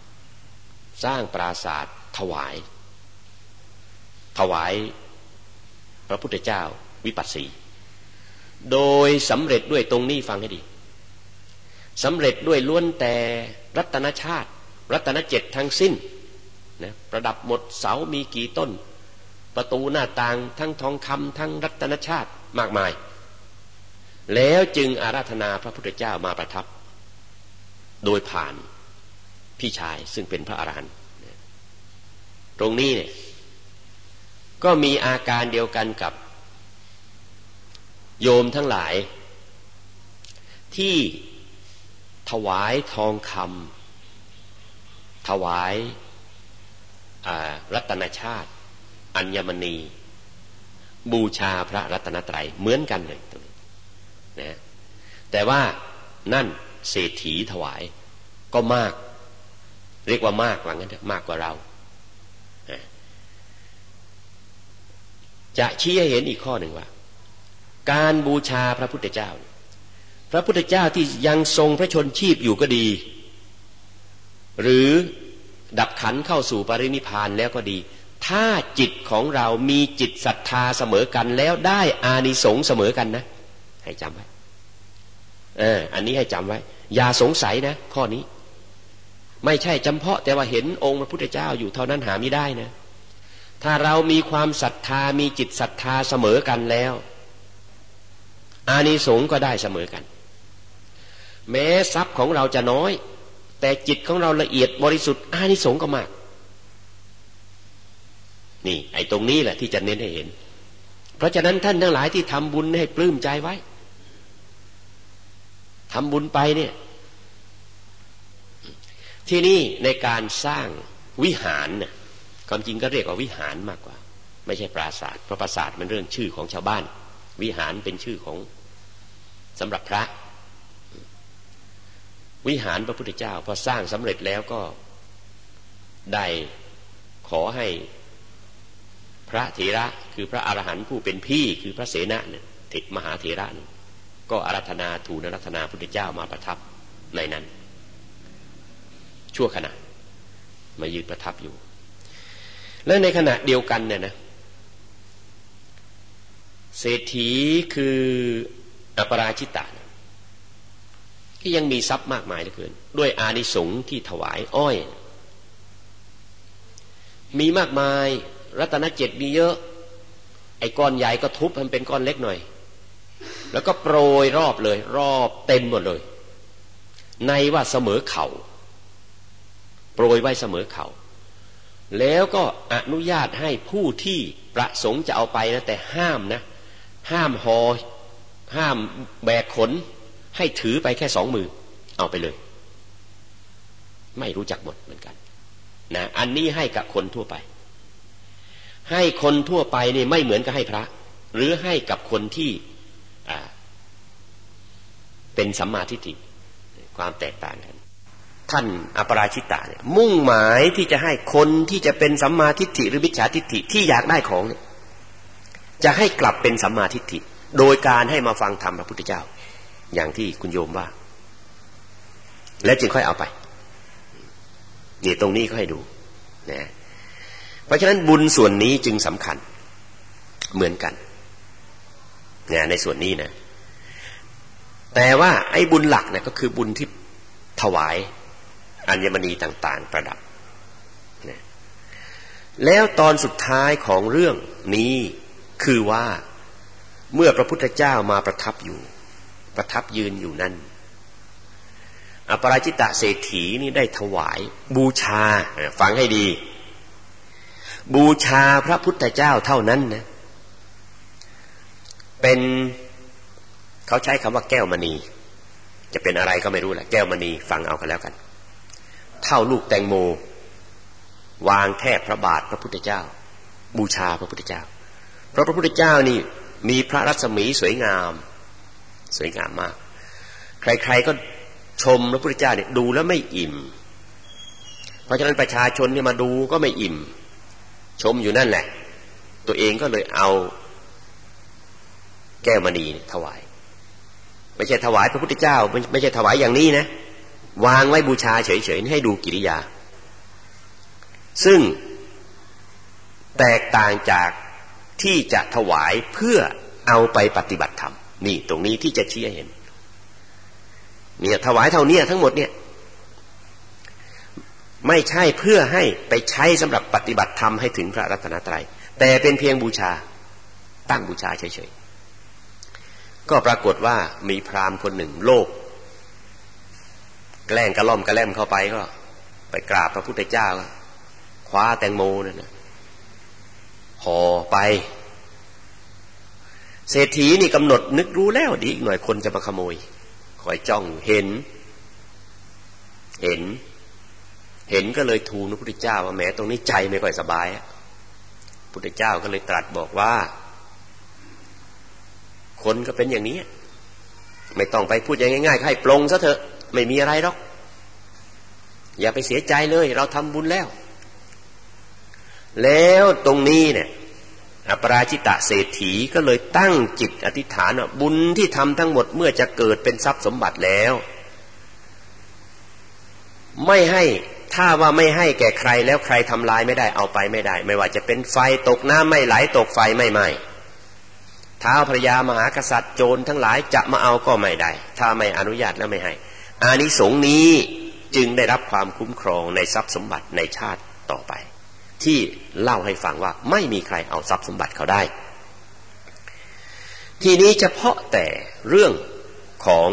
ถวายพระพุทธเจ้าวิปัสสีโดยสำเร็จด้วยตรงนี้ฟังให้ดีสำเร็จด้วยล้วนแต่รัตนชาติรัตน7ทั้งสิ้นนะประดับหมดเสามีกี่ต้นประตูหน้าต่างทั้งทองคำทั้งรัตนชาติมากมายแล้วจึงอาราธนาพระพุทธเจ้ามาประทับโดยผ่านพี่ชายซึ่งเป็นพระอรหันต์ตรงนี้เนี่ยก็มีอาการเดียวกันกับโยมทั้งหลายที่ถวายทองคำถวายรัตนชาติอัญมณีบูชาพระรัตนตรัยเหมือนกันเลยตรงนี้นะแต่ว่านั่นเศรษฐีถวายก็มากเรียกว่ามากว่างั้นเถอะมากกว่าเราจะชี้ให้เห็นอีกข้อหนึ่งว่าการบูชาพระพุทธเจ้าพระพุทธเจ้าที่ยังทรงพระชนชีพอยู่ก็ดีหรือดับขันเข้าสู่ปรินิพพานแล้วก็ดีถ้าจิตของเรามีจิตศรัทธาเสมอกันแล้วได้อานิสงส์เสมอกันนะให้จำไว้อันนี้ให้จำไว้อย่าสงสัยนะข้อนี้ไม่ใช่จำเพาะแต่ว่าเห็นองค์พระพุทธเจ้าอยู่เท่านั้นหาไม่ได้นะถ้าเรามีความศรัทธามีจิตศรัทธาเสมอกันแล้วอานิสงส์ก็ได้เสมอกันแม้ทรัพย์ของเราจะน้อยแต่จิตของเราละเอียดบริสุทธิ์อานิสงส์ก็มากนี่ไอ้ตรงนี้แหละที่จะเน้นให้เห็นเพราะฉะนั้นท่านทั้งหลายที่ทำบุญให้ปลื้มใจไว้ทำบุญไปเนี่ยที่นี่ในการสร้างวิหารเนี่ยความจริงก็เรียกว่าวิหารมากกว่าไม่ใช่ปราสาทเพราะปราสาทมันเรื่องชื่อของชาวบ้านวิหารเป็นชื่อของสำหรับพระวิหารพระพุทธเจ้าพอสร้างสำเร็จแล้วก็ได้ขอให้พระเถระคือพระอรหันต์ผู้เป็นพี่คือพระเสนะเนี่ยมหาเถระก็อาราธนาทูลอาราธนาพุทธเจ้ามาประทับในนั้นชั่วขณะมายืนประทับอยู่และในขณะเดียวกันเนี่ยนะเศรษฐีคืออปราชิตะที่ยังมีทรัพย์มากมายเหลือเกินด้วยอานิสงส์ที่ถวายอ้อยมีมากมายรัตนเจ็ดมีเยอะไอ้ก้อนใหญ่ก็ทุบให้มันเป็นก้อนเล็กหน่อยแล้วก็โปรยรอบเลยรอบเต็มหมดเลยในว่าเสมอเข่าโปรยไว้เสมอเข่าแล้วก็อนุญาตให้ผู้ที่ประสงค์จะเอาไปนะแต่ห้ามนะห้ามห่อห้ามแบกขนให้ถือไปแค่2 มือเอาไปเลยไม่รู้จักหมดเหมือนกันนะอันนี้ให้กับคนทั่วไปให้คนทั่วไปนี่ไม่เหมือนกับให้พระหรือให้กับคนที่เป็นสัมมาทิฏฐิความแตกต่างกันท่านอปราชิตะเนี่ยมุ่งหมายที่จะให้คนที่จะเป็นสัมมาทิฏฐิหรือมิจฉาทิฏฐิที่อยากได้ของเนี่ยจะให้กลับเป็นสัมมาทิฏฐิโดยการให้มาฟังธรรมพระพุทธเจ้าอย่างที่คุณโยมว่าและจึงค่อยเอาไปนี่ตรงนี้ก็ให้ดูนะเพราะฉะนั้นบุญส่วนนี้จึงสำคัญเหมือนกันนะในส่วนนี้นะแต่ว่าไอ้บุญหลักเนี่ยก็คือบุญที่ถวายอัญมณีต่างๆประดับนะแล้วตอนสุดท้ายของเรื่องนี้คือว่าเมื่อพระพุทธเจ้ามาประทับยืนอยู่นั่นอปราชิตะเศรษฐีนี่ได้ถวายบูชาฟังให้ดีบูชาพระพุทธเจ้าเท่านั้นนะเป็นเขาใช้คำว่าแก้วมณีจะเป็นอะไรก็ไม่รู้แหละแก้วมณีฟังเอากันแล้วกันเท่าลูกแตงโมวางแทบพระบาทพระพุทธเจ้าบูชาพระพุทธเจ้าเพราะพระพุทธเจ้านี่มีพระรัศมีสวยงามมากใครๆก็ชมพระพุทธเจ้าเนี่ยดูแล้วไม่อิ่มเพราะฉะนั้นประชาชนเนี่ยมาดูก็ไม่อิ่มชมอยู่นั่นแหละตัวเองก็เลยเอาแก้วมณีถวายไม่ใช่ถวายพระพุทธเจ้าไม่ใช่ถวายอย่างนี้นะวางไว้บูชาเฉยๆให้ดูกิริยาซึ่งแตกต่างจากที่จะถวายเพื่อเอาไปปฏิบัติธรรมนี่ตรงนี้ที่จะชี้ให้เห็นเนี่ยถวายเท่านี้ทั้งหมดเนี่ยไม่ใช่เพื่อให้ไปใช้สำหรับปฏิบัติธรรมให้ถึงพระรัตนตรัยแต่เป็นเพียงบูชาตั้งบูชาเฉยๆก็ปรากฏว่ามีพราหมณ์คนหนึ่งโลภแกล้งกระล่อมกระแล่มเข้าไปก็ไปกราบพระพุทธเจ้าคว้าแตงโมนั่นนะห่อไปเศรษฐีนี่กำหนดนึกรู้แล้วดีอีกหน่อยคนจะมาขโมยคอยจ้องเห็นก็เลยทูลพระพุทธเจ้าว่าแหมตรงนี้ใจไม่ค่อยสบายพระพุทธเจ้าก็เลยตรัสบอกว่าคนก็เป็นอย่างนี้ไม่ต้องไปพูดอย่างง่ายๆให้ปลงซะเถอะไม่มีอะไรหรอกอย่าไปเสียใจเลยเราทำบุญแล้วตรงนี้เนี่ยอปราชิตะเศรษฐีก็เลยตั้งจิตอธิษฐานว่าบุญที่ทำทั้งหมดเมื่อจะเกิดเป็นทรัพย์สมบัติแล้วไม่ให้ถ้าว่าไม่ให้แก่ใครแล้วใครทำลายไม่ได้เอาไปไม่ได้ไม่ว่าจะเป็นไฟตกน้ำไม่ไหลตกไฟไม่ไหม้ท้าวพระยามหากษัตริย์โจรทั้งหลายจะมาเอาก็ไม่ได้ถ้าไม่อนุญาตแล้วไม่ให้อานิสงส์นี้จึงได้รับความคุ้มครองในทรัพย์สมบัติในชาติต่อไปที่เล่าให้ฟังว่าไม่มีใครเอาทรัพย์สมบัติเขาได้ทีนี้เฉพาะแต่เรื่องของ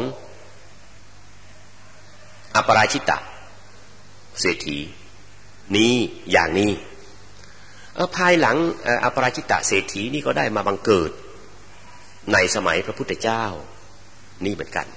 อปราชิตะเศรษฐีนี้อย่างนี้ภายหลังอปราชิตะเศรษฐีนี่ก็ได้มาบังเกิดในสมัยพระพุทธเจ้านี่เหมือนกัน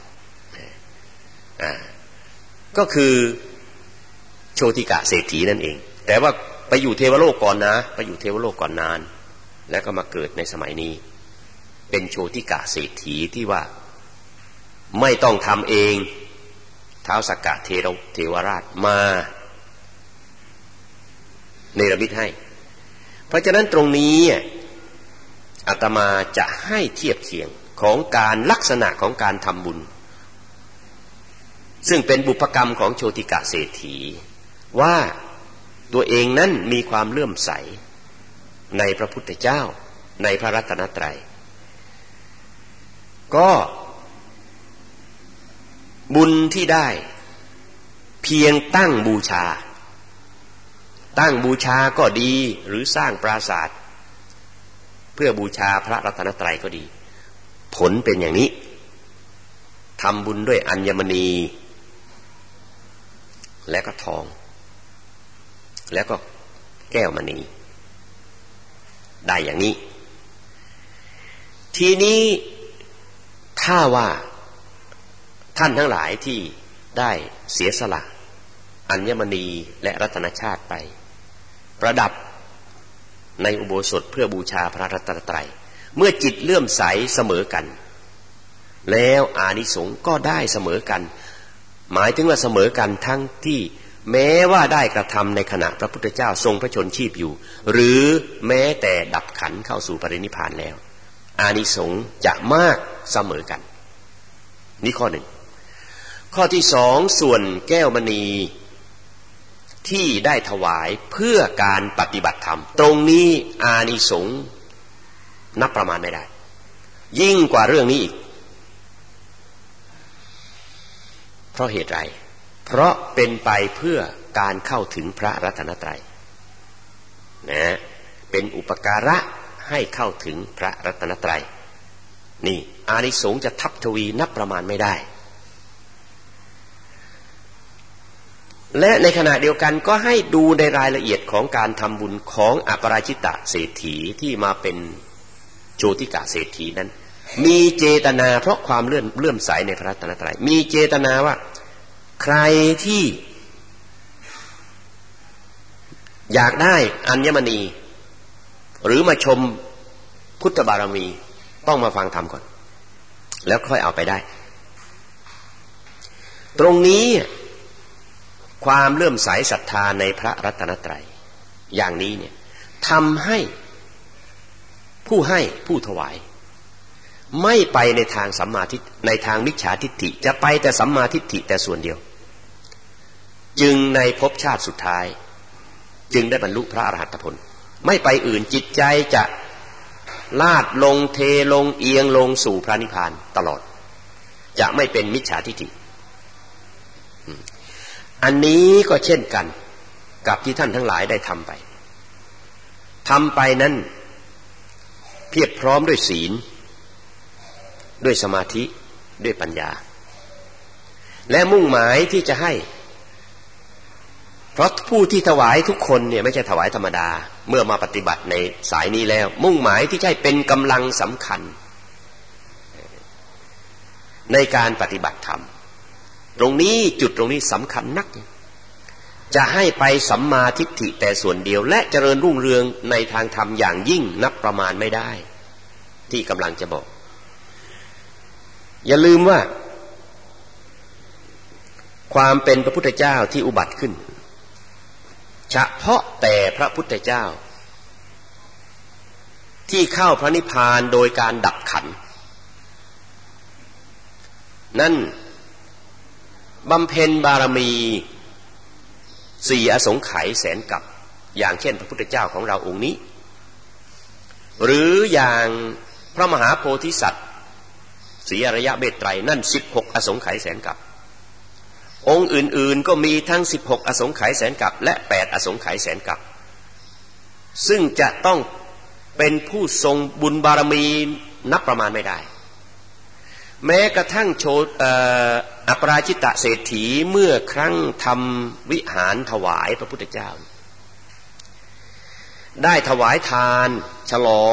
ก็คือโชติกะเศรษฐีนั่นเองแต่ว่าไปอยู่เทวโลกก่อนนะไปอยู่เทวโลกก่อนนานแล้วก็มาเกิดในสมัยนี้เป็นโชติกะเศรษฐีที่ว่าไม่ต้องทำเองท้าวสักกะเทวราชมาเนรมิตให้เพราะฉะนั้นตรงนี้อาตมาจะให้เทียบเคียงของการลักษณะของการทำบุญซึ่งเป็นบุพกรรมของโชติกะเศรษฐีว่าตัวเองนั้นมีความเลื่อมใสในพระพุทธเจ้าในพระรัตนตรัยก็บุญที่ได้เพียงตั้งบูชาก็ดีหรือสร้างปราสาทเพื่อบูชาพระรัตนตรัยก็ดีผลเป็นอย่างนี้ทำบุญด้วยอัญมณีและก็ทองแล้วก็แก้วมณีได้อย่างนี้ทีนี้ถ้าว่าท่านทั้งหลายที่ได้เสียสละอัญมณีและรัตนชาติไปประดับในอุโบสถเพื่อบูชาพระรัตนตรัยเมื่อจิตเลื่อมใสเสมอกันแล้วอานิสงส์ก็ได้เสมอกันหมายถึงว่าเสมอกันทั้งที่แม้ว่าได้กระทำในขณะพระพุทธเจ้าทรงพระชนชีพอยู่หรือแม้แต่ดับขันเข้าสู่ปรินิพพานแล้วอานิสงส์จะมากเสมอกันนี่ข้อหนึ่งข้อที่สองส่วนแก้วมณีที่ได้ถวายเพื่อการปฏิบัติธรรมตรงนี้อานิสงส์นับประมาณไม่ได้ยิ่งกว่าเรื่องนี้อีกเพราะเหตุไรเพราะเป็นไปเพื่อการเข้าถึงพระรัตนตรัยนะเป็นอุปการะให้เข้าถึงพระรัตนตรัยนี่อานิสงส์จะทับทวีนับประมาณไม่ได้และในขณะเดียวกันก็ให้ดูในรายละเอียดของการทำบุญของอปราชิตเศรษฐีที่มาเป็นโชติกะเศรษฐีนั้นมีเจตนาเพราะความเลื่อมใสในพระรัตนตรัยมีเจตนาว่าใครที่อยากได้อัญมณีหรือมาชมพุทธบารมีต้องมาฟังธรรมก่อนแล้วค่อยเอาไปได้ตรงนี้ความเลื่อมใสศรัทธาในพระรัตนตรัยอย่างนี้เนี่ยทำให้ผู้ถวายไม่ไปในทางสัมมาทิฏฐิในทางมิจฉาทิฏฐิจะไปแต่สัมมาทิฏฐิแต่ส่วนเดียวจึงในภพชาติสุดท้ายจึงได้บรรลุพระอรหัตผลไม่ไปอื่นจิตใจจะลาดลงเทลงเอียงลงสู่พระนิพพานตลอดจะไม่เป็นมิจฉาทิฏฐิอันนี้ก็เช่นกันกับที่ท่านทั้งหลายได้ทำไปนั้นเพียบพร้อมด้วยศีลด้วยสมาธิด้วยปัญญาและมุ่งหมายที่จะให้เพราะผู้ที่ถวายทุกคนเนี่ยไม่ใช่ถวายธรรมดาเมื่อมาปฏิบัติในสายนี้แล้วมุ่งหมายที่จะให้เป็นกำลังสำคัญในการปฏิบัติธรรมตรงนี้จุดตรงนี้สำคัญนักจะให้ไปสัมมาทิฏฐิแต่ส่วนเดียวและเจริญรุ่งเรืองในทางธรรมอย่างยิ่งนับประมาณไม่ได้ที่กำลังจะบอกอย่าลืมว่าความเป็นพระพุทธเจ้าที่อุบัติขึ้นเฉพาะแต่พระพุทธเจ้าที่เข้าพระนิพพานโดยการดับขันธ์นั่นบำเพ็ญบารมี4อสงไขยแสนกับอย่างเช่นพระพุทธเจ้าของเราองค์นี้หรืออย่างพระมหาโพธิสัตว์ศรีอริยเมตไตรนั่น16อสงไขยแสนกับองค์อื่นๆก็มีทั้ง16อสงไขยแสนกับและ8อสงไขยแสนกับซึ่งจะต้องเป็นผู้ทรงบุญบารมีนับประมาณไม่ได้แม้กระทั่งอปราชิตเศรษฐีเมื่อครั้งทำวิหารถวายพระพุทธเจ้าได้ถวายทานฉลอง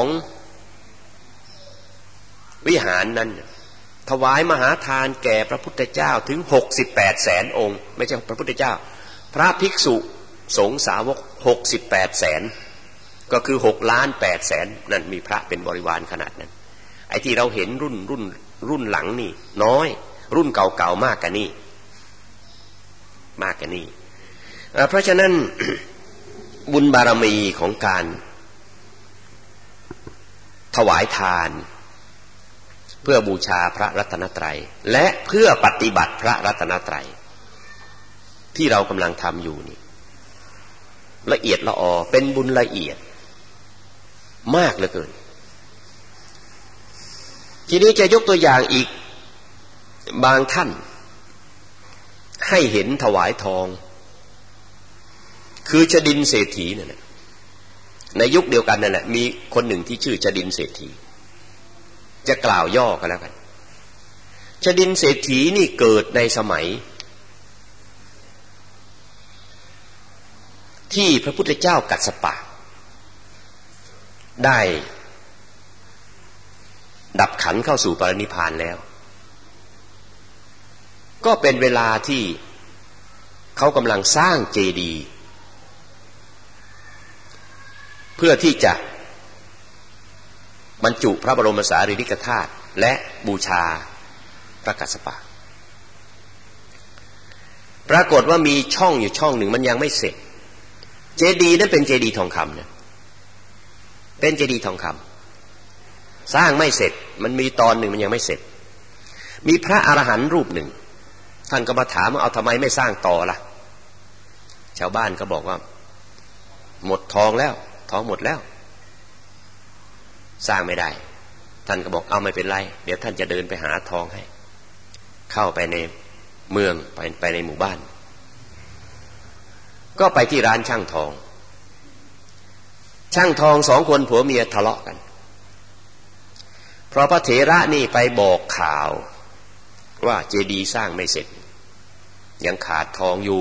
วิหารนั้นถวายมหาทานแก่พระพุทธเจ้าถึง68แสนองค์ไม่ใช่พระพุทธเจ้าพระภิกษุสงฆ์สาวก68แสนก็คือ6,800,000นั่นมีพระเป็นบริวารขนาดนั้นไอ้ที่เราเห็นรุ่นหลังนี่น้อยรุ่นเก่าๆมากกว่านี้เพราะฉะนั้น บุญบารมีของการถวายทานเพื่อบูชาพระรัตนตรัยและเพื่อปฏิบัติพระรัตนตรัยที่เรากำลังทำอยู่นี่ละเอียดละออเป็นบุญละเอียดมากเหลือเกินทีนี้จะยกตัวอย่างอีกบางท่านให้เห็นถวายทองคือชดินเศรษฐีนั่นแหละในยุคเดียวกันนั่นแหละมีคนหนึ่งที่ชื่อชดินเศรษฐีจะกล่าวย่อกันแล้วกันชดินเศรษฐีนี่เกิดในสมัยที่พระพุทธเจ้ากัสสปะได้ดับขันเข้าสู่ปรินิพพานแล้วก็เป็นเวลาที่เขากำลังสร้างเจดีย์เพื่อที่จะบรรจุพระบรมสารีริกธาตุและบูชาพระกัสสปะปรากฏว่ามีช่องอยู่ช่องหนึ่งมันยังไม่เสร็จเจดีย์นั้นเป็นเจดีย์ทองคำนะเป็นเจดีย์ทองคำสร้างไม่เสร็จมันมีตอนหนึ่งมันยังไม่เสร็จมีพระอรหันต์รูปหนึ่งท่านก็มาถามว่าเอาทำไมไม่สร้างต่อล่ะชาวบ้านก็บอกว่าหมดทองแล้วทองหมดแล้วสร้างไม่ได้ท่านก็บอกเอาไม่เป็นไรเดี๋ยวท่านจะเดินไปหาทองให้เข้าไปในเมืองไปในหมู่บ้านก็ไปที่ร้านช่างทองช่างทองสองคนผัวเมียทะเลาะกันเพราะพระเถระนี่ไปบอกข่าวว่าเจดีย์สร้างไม่เสร็จยังขาดทองอยู่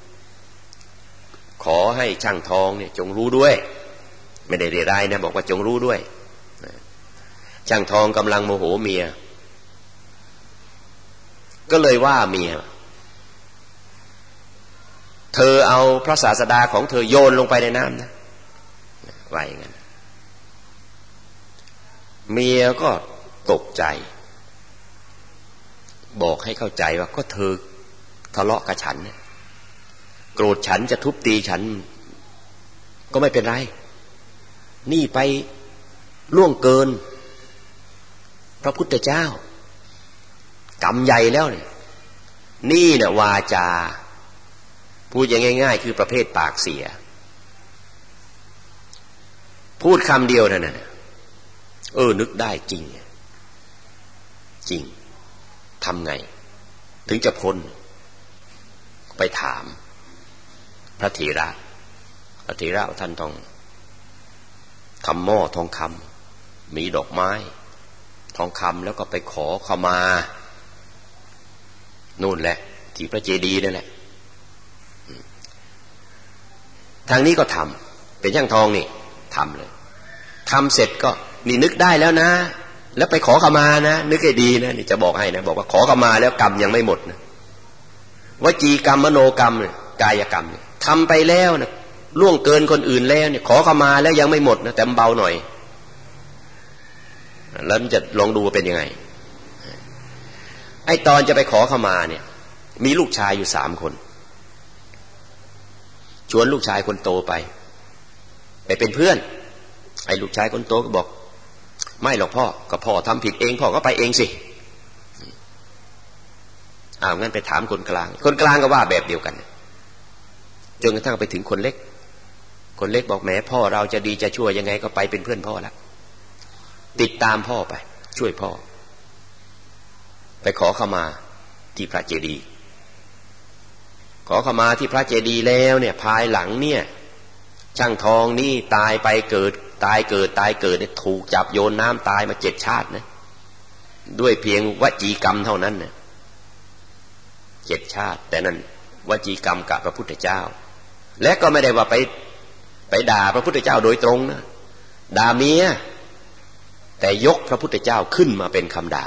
ขอให้ช่างทองเนี่ยจงรู้ด้วยไม่ได้เรียรายนะบอกว่าจงรู้ด้วยช่างทองกำลังโมโหเมียก็เลยว่าเมียเธอเอาพระศาสดาของเธอโยนลงไปในน้ำนะว่าอย่างนั้นเมียก็ตกใจบอกให้เข้าใจว่าก็เธอทะเลาะกับฉันเนี่ยโกรธฉันจะทุบตีฉันก็ไม่เป็นไรนี่ไปล่วงเกินพระพุทธเจ้ากรรมใหญ่แล้วเนี่ยนี่น่ะวาจาพูดอย่างง่ายๆคือประเภทปากเสียพูดคำเดียวนั่นน่ะนึกได้จริงจริงทำไงถึงจะพ้นไปถามพระเถระท่านต้องทำหม้อทองคำมีดอกไม้ทองคำแล้วก็ไปขอขมานู่นแหละที่พระเจดีย์นั่นแหละทางนี้ก็ทำเป็นช่างทองนี่ทำเลยทำเสร็จก็นี่นึกได้แล้วนะแล้วไปขอขมานะนึกให้ดีนะนี่จะบอกให้นะบอกว่าขอขมาแล้วกรรมยังไม่หมดนะวจีกรรมมโนกรรมกายกรรมทำไปแล้วนะล่วงเกินคนอื่นแล้วเนี่ยขอขมาแล้วยังไม่หมดนะแต่เบาหน่อยแล้วมันจะลองดูว่าเป็นยังไงไอ้ตอนจะไปขอขมาเนี่ยมีลูกชายอยู่3 คนชวนลูกชายคนโตไปเป็นเพื่อนไอ้ลูกชายคนโตก็บอกไม่หรอกพ่อก็พ่อทำผิดเองพ่อก็ไปเองสิงั้นไปถามคนกลางก็ว่าแบบเดียวกันจนกระทั่งไปถึงคนเล็กบอกแหมพ่อเราจะดีจะชั่วยังไงก็ไปเป็นเพื่อนพ่อแล้วติดตามพ่อไปช่วยพ่อไปขอขมาที่พระเจดีย์ขอขมาที่พระเจดีย์แล้วเนี่ยภายหลังเนี่ยช่างทองนี่ตายไปเกิดตายเกิดเนี่ยถูกจับโยนน้ำตายมา7 ชาตินะด้วยเพียงวจีกรรมเท่านั้นนะ7 ชาติแต่นั้นวจีกรรมกับพระพุทธเจ้าและก็ไม่ได้ว่าไปด่าพระพุทธเจ้าโดยตรงนะด่าเมียแต่ยกพระพุทธเจ้าขึ้นมาเป็นคำด่า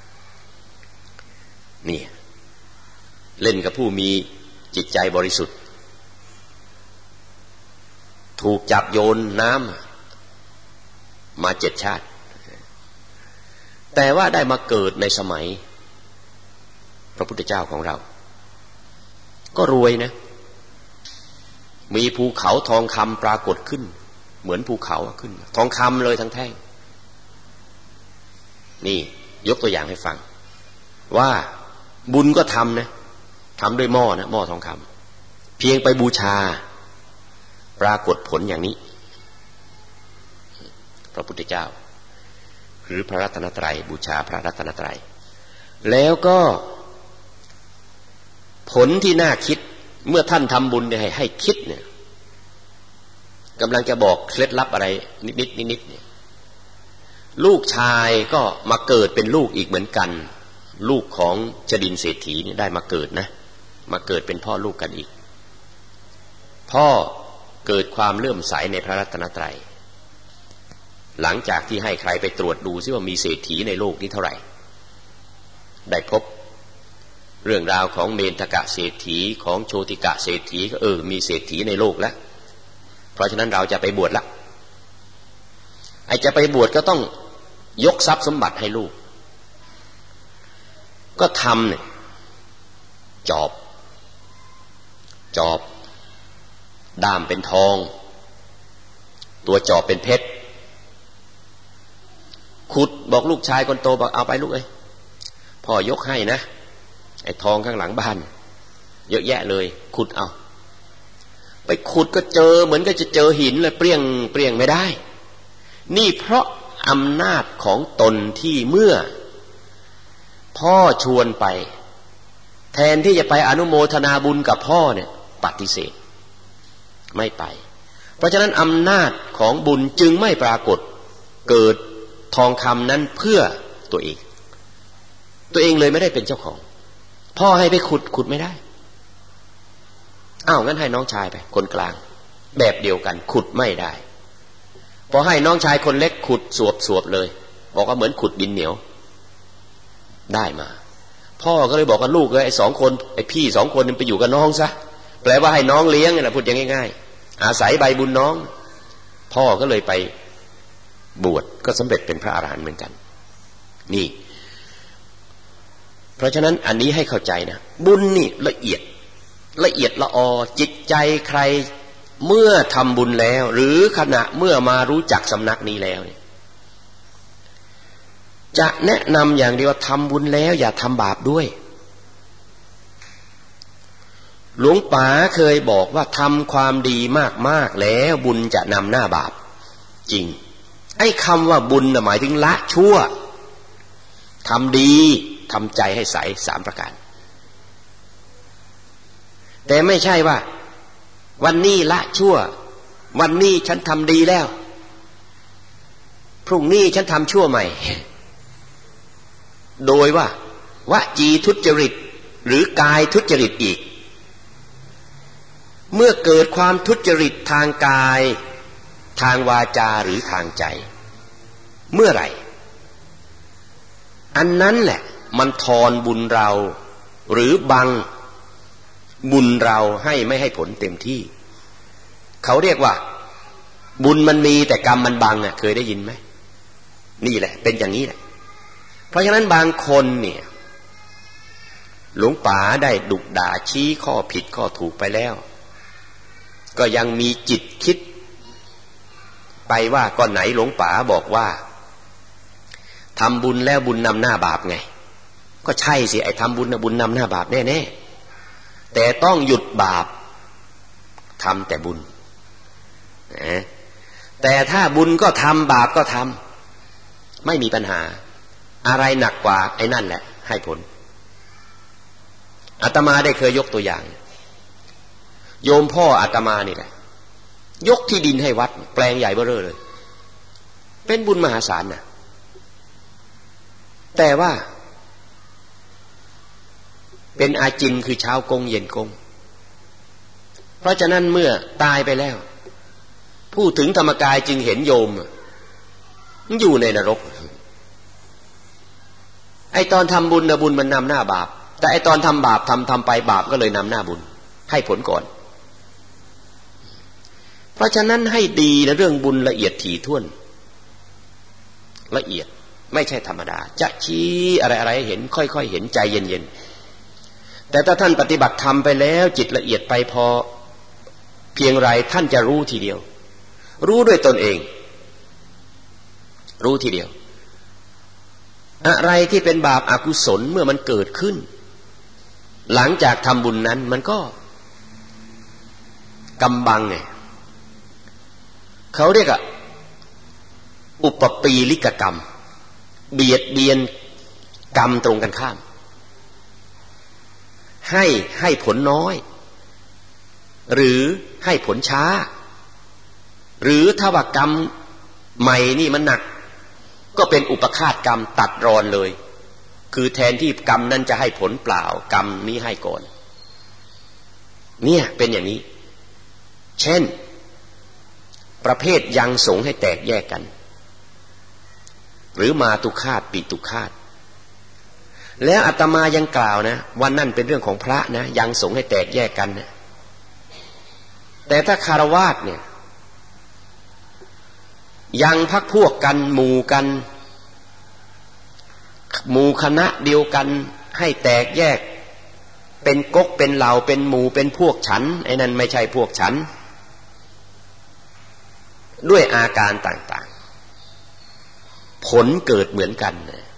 นี่เล่นกับผู้มีจิตใจบริสุทธิ์ถูกจับโยนน้ำมา7 ชาติแต่ว่าได้มาเกิดในสมัยพระพุทธเจ้าของเราก็รวยนะมีภูเขาทองคำปรากฏขึ้นเหมือนภูเขาขึ้นทองคำเลยทั้งแท่งนี่ยกตัวอย่างให้ฟังว่าบุญก็ทำนะทำด้วยหม้อนะหม้อทองคำเพียงไปบูชาปรากฏผลอย่างนี้พระพุทธเจ้าหรือพระรัตนตรัยบูชาพระรัตนตรัยแล้วก็ผลที่น่าคิดเมื่อท่านทำบุญเนี่ยให้คิดเนี่ยกำลังจะบอกเคล็ดลับอะไรนิดเนี่ยลูกชายก็มาเกิดเป็นลูกอีกเหมือนกันลูกของจดินเศรษฐีเนี่ยได้มาเกิดนะมาเกิดเป็นพ่อลูกกันอีกพ่อเกิดความเลื่อมใสในพระรัตนตรัยหลังจากที่ให้ใครไปตรวจดูซิว่ามีเศรษฐีในโลกนี้เท่าไหร่ได้พบเรื่องราวของเมนทกะเศรษฐีของโชติกะเศรษฐีก็มีเศรษฐีในโลกแล้วเพราะฉะนั้นเราจะไปบวชละไอ้จะไปบวชก็ต้องยกทรัพย์สมบัติให้ลูกก็ทำเนี่ยจอบด้ามเป็นทองตัวจอบเป็นเพชรขุดบอกลูกชายคนโตบอกเอาไปลูกเอ้ยพ่อยกให้นะไอ้ทองข้างหลังบ้านเยอะแยะเลยขุดเอาไปขุดก็เจอเหมือนก็จะเจอหินเลยเปรี้ยงไม่ได้นี่เพราะอำนาจของตนที่เมื่อพ่อชวนไปแทนที่จะไปอนุโมทนาบุญกับพ่อเนี่ยปฏิเสธไม่ไปเพราะฉะนั้นอำนาจของบุญจึงไม่ปรากฏเกิดทองคำนั้นเพื่อตัวเองเลยไม่ได้เป็นเจ้าของพ่อให้ไปขุดไม่ได้งั้นให้น้องชายไปคนกลางแบบเดียวกันขุดไม่ได้พอให้น้องชายคนเล็กขุดสวบเลยบอกว่าเหมือนขุดดินเหนียวได้มาพ่อก็เลยบอกกับลูกเลยไอ้สองคนไอ้พี่สองคนนึงไปอยู่กับน้องซะแปลว่าให้น้องเลี้ยงนะพูดอย่างง่ายๆอาศัยใบบุญน้องพ่อก็เลยไปบวชก็สำเร็จเป็นพระอรหันต์เหมือนกันนี่เพราะฉะนั้นอันนี้ให้เข้าใจนะบุญนี่ละเอียดละออจิตใจใครเมื่อทำบุญแล้วหรือขณะเมื่อมารู้จักสำนักนี้แล้วเนี่ยจะแนะนำอย่างเดียวว่าทำบุญแล้วอย่าทำบาปด้วยหลวงป๋าเคยบอกว่าทำความดีมากๆแล้วบุญจะนำหน้าบาปจริงไอ้คำว่าบุญหมายถึงละชั่วทำดีทำใจให้ใส3ประการแต่ไม่ใช่ว่าวันนี้ละชั่ววันนี้ฉันทำดีแล้วพรุ่งนี้ฉันทำชั่วใหม่โดยว่าวจีทุจริตหรือกายทุจริตอีกเมื่อเกิดความทุจริตทางกายทางวาจาหรือทางใจเมื่อไหร่อันนั้นแหละมันทอนบุญเราหรือบังบุญเราให้ไม่ให้ผลเต็มที่เขาเรียกว่าบุญมันมีแต่กรรมมันบังเคยได้ยินไหมนี่แหละเป็นอย่างนี้แหละเพราะฉะนั้นบางคนเนี่ยหลวงป๋าได้ดุด่าชี้ข้อผิดข้อถูกไปแล้วก็ยังมีจิตคิดไปว่าก่อนไหนหลวงป๋าบอกว่าทำบุญแล้วบุญนำหน้าบาปไงก็ใช่สิไอ้ทำบุญนะบุญนำหน้าบาปแน่ๆแต่ต้องหยุดบาปทำแต่บุญแต่ถ้าบุญก็ทำบาปก็ทำไม่มีปัญหาอะไรหนักกว่าไอ้นั่นแหละให้ผลอาตมาได้เคยยกตัวอย่างโยมพ่ออาตมานี่แหละยกที่ดินให้วัดแปลงใหญ่เบ้อเร่อเลยเป็นบุญมหาศาลนะแต่ว่าเป็นอาจินคือเช้ากงเย็นกงเพราะฉะนั้นเมื่อตายไปแล้วผู้ถึงธรรมกายจึงเห็นโยมอยู่ในนรกไอตอนทำบุญนะบุญมันนำหน้าบาปแต่ไอตอนทำบาปทำไปบาปก็เลยนำหน้าบุญให้ผลก่อนเพราะฉะนั้นให้ดีนะเรื่องบุญละเอียดถี่ถ้วนละเอียดไม่ใช่ธรรมดาจะชี้อะไรเห็นค่อยๆเห็นใจเย็นๆแต่ถ้าท่านปฏิบัติธรรมไปแล้วจิตละเอียดไปพอเพียงไรท่านจะรู้ทีเดียวรู้ด้วยตนเองรู้ทีเดียวอะไรที่เป็นบาปอกุศลเมื่อมันเกิดขึ้นหลังจากทำบุญนั้นมันก็กำบังไงเขาเรียกว่าอุปปีลิกกรรมเบียดเบียนกรรมตรงกันข้ามให้ผลน้อยหรือให้ผลช้าหรือถ้าว่ากรรมใหม่นี่มันหนักก็เป็นอุปฆาตกรรมตัดรอนเลยคือแทนที่กรรมนั้นจะให้ผลเปล่ากรรมนี้ให้ก่อนเนี่ยเป็นอย่างนี้เช่นประเภทยังสงฆ์ให้แตกแยกกันหรือมาตุฆาตปิตุฆาตแล้วอาตมายังกล่าวนะวันนั้นเป็นเรื่องของพระนะยังสงฆ์ให้แตกแยกกันนะแต่ถ้าคฤหัสถ์เนี่ยยังพรรคพวกกันหมู่กันหมู่คณะเดียวกันให้แตกแยกเป็นก๊กเป็นเหล่าเป็นหมู่เป็นพวกฉันไอ้นั่นไม่ใช่พวกฉันด้วยอาการต่างๆผลเกิดเหมือนกัน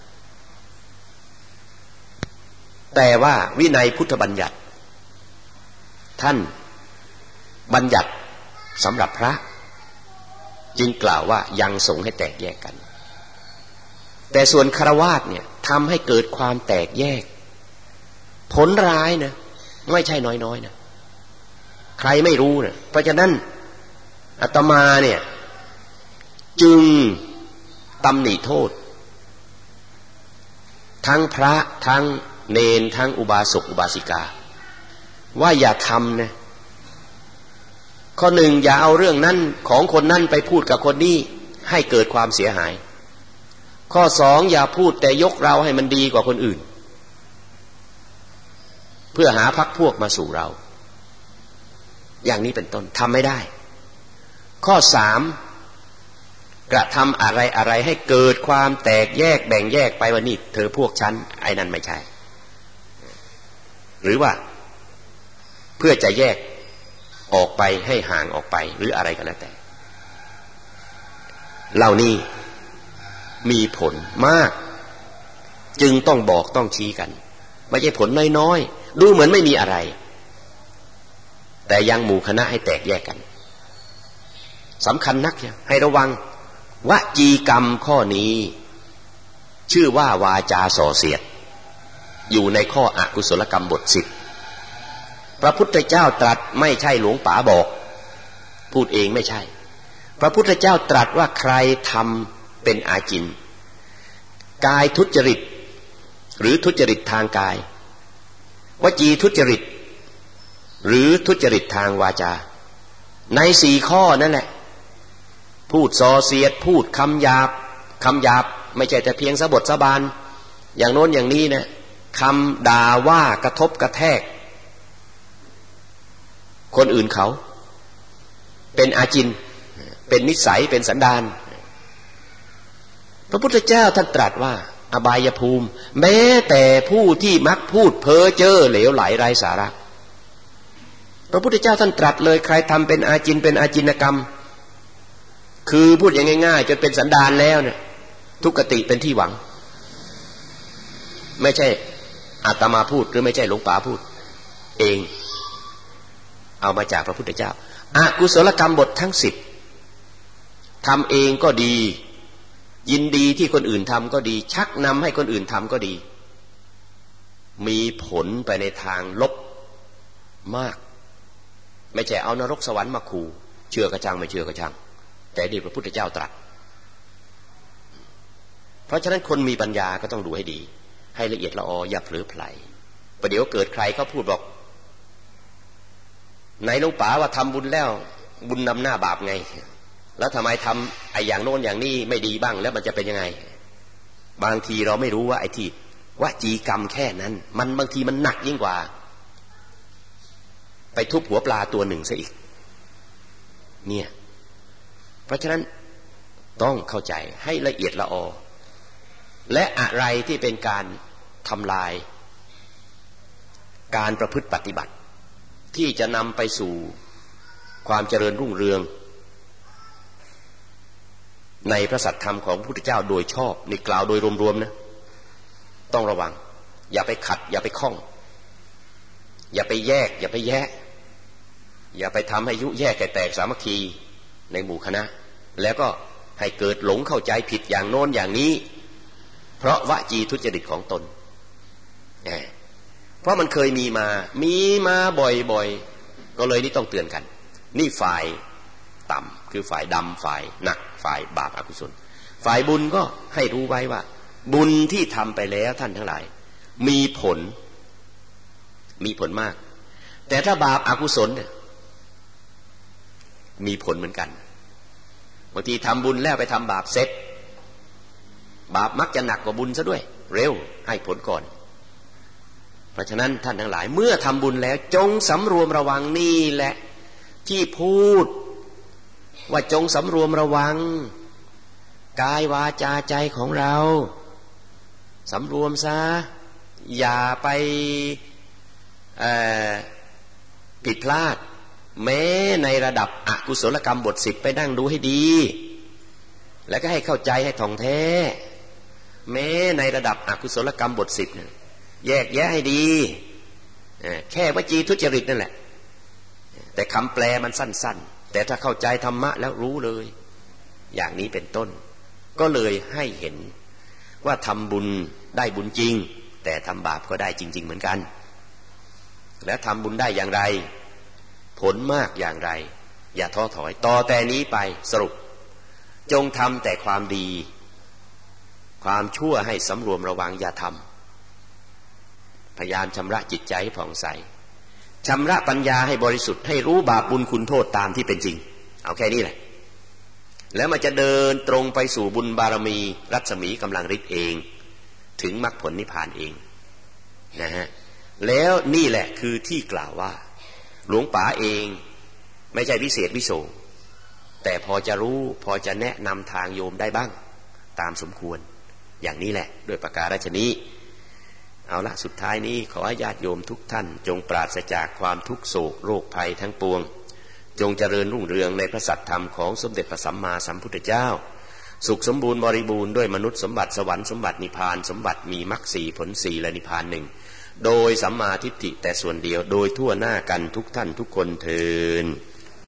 แต่ว่าวินัยพุทธบัญญัติท่านบัญญัติสำหรับพระจึงกล่าวว่ายังสงฆ์ให้แตกแยกกันแต่ส่วนฆราวาสเนี่ยทำให้เกิดความแตกแยกผลร้ายนะไม่ใช่น้อยๆนะใครไม่รู้นะเพราะฉะนั้นอาตมาเนี่ยจึงตำหนิโทษทั้งพระทั้งเณรทั้งอุบาสกอุบาสิกาว่าอย่าทำนะข้อหนึ่งอย่าเอาเรื่องนั้นของคนนั้นไปพูดกับคนนี้ให้เกิดความเสียหายข้อสองอย่าพูดแต่ยกเราให้มันดีกว่าคนอื่นเพื่อหาพรรคพวกมาสู่เราอย่างนี้เป็นต้นทำไม่ได้ข้อสามกระทำอะไรให้เกิดความแตกแยกแบ่งแยกไปว่านี่เธอพวกฉันไอ้นั่นไม่ใช่หรือว่าเพื่อจะแยกออกไปให้ห่างออกไปหรืออะไรก็แล้วแต่เหล่านี้มีผลมากจึงต้องบอกต้องชี้กันไม่ใช่ผลน้อยๆดูเหมือนไม่มีอะไรแต่ยังหมู่คณะให้แตกแยกกันสำคัญนักให้ระวังวจีกรรมข้อนี้ชื่อว่าวาจาส่อเสียดอยู่ในข้ออกุศลกรรมบท10พระพุทธเจ้าตรัสไม่ใช่หลวงป๋าบอกพูดเองไม่ใช่พระพุทธเจ้าตรัสว่าใครทำเป็นอาจินกายทุจริตหรือทุจริตทางกายวจีทุจริตหรือทุจริตทางวาจาใน4ข้อนั่นแหละพูดส่อเสียดพูดคำหยาบไม่ใช่แต่เพียงสะบดสะบานอย่างโน้นอย่างนี้นะคำด่าว่ากระทบกระแทกคนอื่นเขาเป็นอาจินเป็นนิสัยเป็นสันดานพระพุทธเจ้าท่านตรัสว่าอบายภูมิแม้แต่ผู้ที่มักพูดเพ้อเจ้อเหลวไหลไร้สาระพระพุทธเจ้าท่านตรัสเลยใครทำเป็นอาจินเป็นอาจินกรรมคือพูดอย่างง่ายๆจนเป็นสันดานแล้วเนี่ยทุกขติเป็นที่หวังไม่ใช่อาตมาพูดหรือไม่ใช่หลวงป๋าพูดเองเอามาจากพระพุทธเจ้าอกุศลกรรมบททั้ง10ทำเองก็ดียินดีที่คนอื่นทำก็ดีชักนำให้คนอื่นทำก็ดีมีผลไปในทางลบมากไม่ใช่เอานรกสวรรค์มาขู่เชื่อกระชังไม่เชื่อกระชังแต่นี่พระพุทธเจ้าตรัสเพราะฉะนั้นคนมีปัญญาก็ต้องดูให้ดีให้ละเอียดละอออย่าเผลอไผลประเดี๋ยวเกิดใครเขาพูดบอกไหนหลวงป๋าว่าทำบุญแล้วบุญนำหน้าบาปไงแล้วทำไมทำไอ้อย่างโน้นอย่างนี้ไม่ดีบ้างแล้วมันจะเป็นยังไงบางทีเราไม่รู้ว่าไอ้ที่วจีกรรมแค่นั้นมันบางทีมันหนักยิ่งกว่าไปทุบหัวปลาตัวหนึ่งซะอีกเนี่ยเพราะฉะนั้นต้องเข้าใจให้ละเอียดละออและอะไรที่เป็นการทำลายการประพฤติปฏิบัติที่จะนำไปสู่ความเจริญรุ่งเรืองในพระสัทธรรมของพระพุทธเจ้าโดยชอบนี่กล่าวโดยรวมๆนะต้องระวังอย่าไปขัดอย่าไปข้องอย่าไปแยกอย่าไปแยะอย่าไปทำให้ยุแยกแตกสามัคคีในหมู่คณะแล้วก็ให้เกิดหลงเข้าใจผิดอย่างโน้นอย่างนี้เพราะวจีทุจริตของตนเพราะมันเคยมีมาบ่อยๆก็เลยนี่ต้องเตือนกันนี่ฝ่ายต่ำคือฝ่ายดำฝ่ายหนักฝ่ายบาปอกุศลฝ่ายบุญก็ให้รู้ไว้ว่าบุญที่ทำไปแล้วท่านทั้งหลายมีผลมากแต่ถ้าบาปอกุศลเนี่ยมีผลเหมือนกันบางทีทำบุญแล้วไปทำบาปเสร็จบาปมักจะหนักกว่าบุญซะด้วยเร็วให้ผลก่อนเพราะฉะนั้นท่านทั้งหลายเมื่อทำบุญแล้วจงสำรวมระวังนี่แหละที่พูดว่าจงสำรวมระวังกายวาจาใจของเราสำรวมซะอย่าไปผิดพลาดแม้ในระดับอกุศลกรรมบท10ไปนั่งดูให้ดีแล้วก็ให้เข้าใจให้ท่องแท้แม้ในระดับอกุศลกรรมบท10แยกแยะให้ดีแค่วจีทุจริตนั่นแหละแต่คำแปลมันสั้นๆแต่ถ้าเข้าใจธรรมะแล้วรู้เลยอย่างนี้เป็นต้นก็เลยให้เห็นว่าทำบุญได้บุญจริงแต่ทำบาปก็ได้จริงๆเหมือนกันแล้วทำบุญได้อย่างไรผลมากอย่างไรอย่าท้อถอยต่อแต่นี้ไปสรุปจงทำแต่ความดีความชั่วให้สำรวมระวังอย่าทำพยายามชำระจิตใจให้ผ่องใสชำระปัญญาให้บริสุทธิ์ให้รู้บาปบุญคุณโทษตามที่เป็นจริงเอาแค่นี้แหละแล้วมันจะเดินตรงไปสู่บุญบารมีรัศมีกำลังฤทธิ์เองถึงมรรคผลนิพพานเองนะฮะแล้วนี่แหละคือที่กล่าวว่าหลวงป๋าเองไม่ใช่วิเศษวิโสแต่พอจะรู้พอจะแนะนำทางโยมได้บ้างตามสมควรอย่างนี้แหละด้วยประการฉะนี้เอาละสุดท้ายนี้ขอให้ญาติโยมทุกท่านจงปราศจากความทุกโศกโรคภัยทั้งปวงจงเจริญรุ่งเรืองในพระสัตธรรมของสมเด็จพระสัมมาสัมพุทธเจ้าสุขสมบูรณ์บริบูรณ์ด้วยมนุษย์สมบัติสวรรค์สมบัตินิพพานสมบัติมีมรรค4ผล4และนิพพาน1โดยสัมมาทิฏฐิแต่ส่วนเดียวโดยทั่วหน้ากันทุกท่านทุกคนเทอญ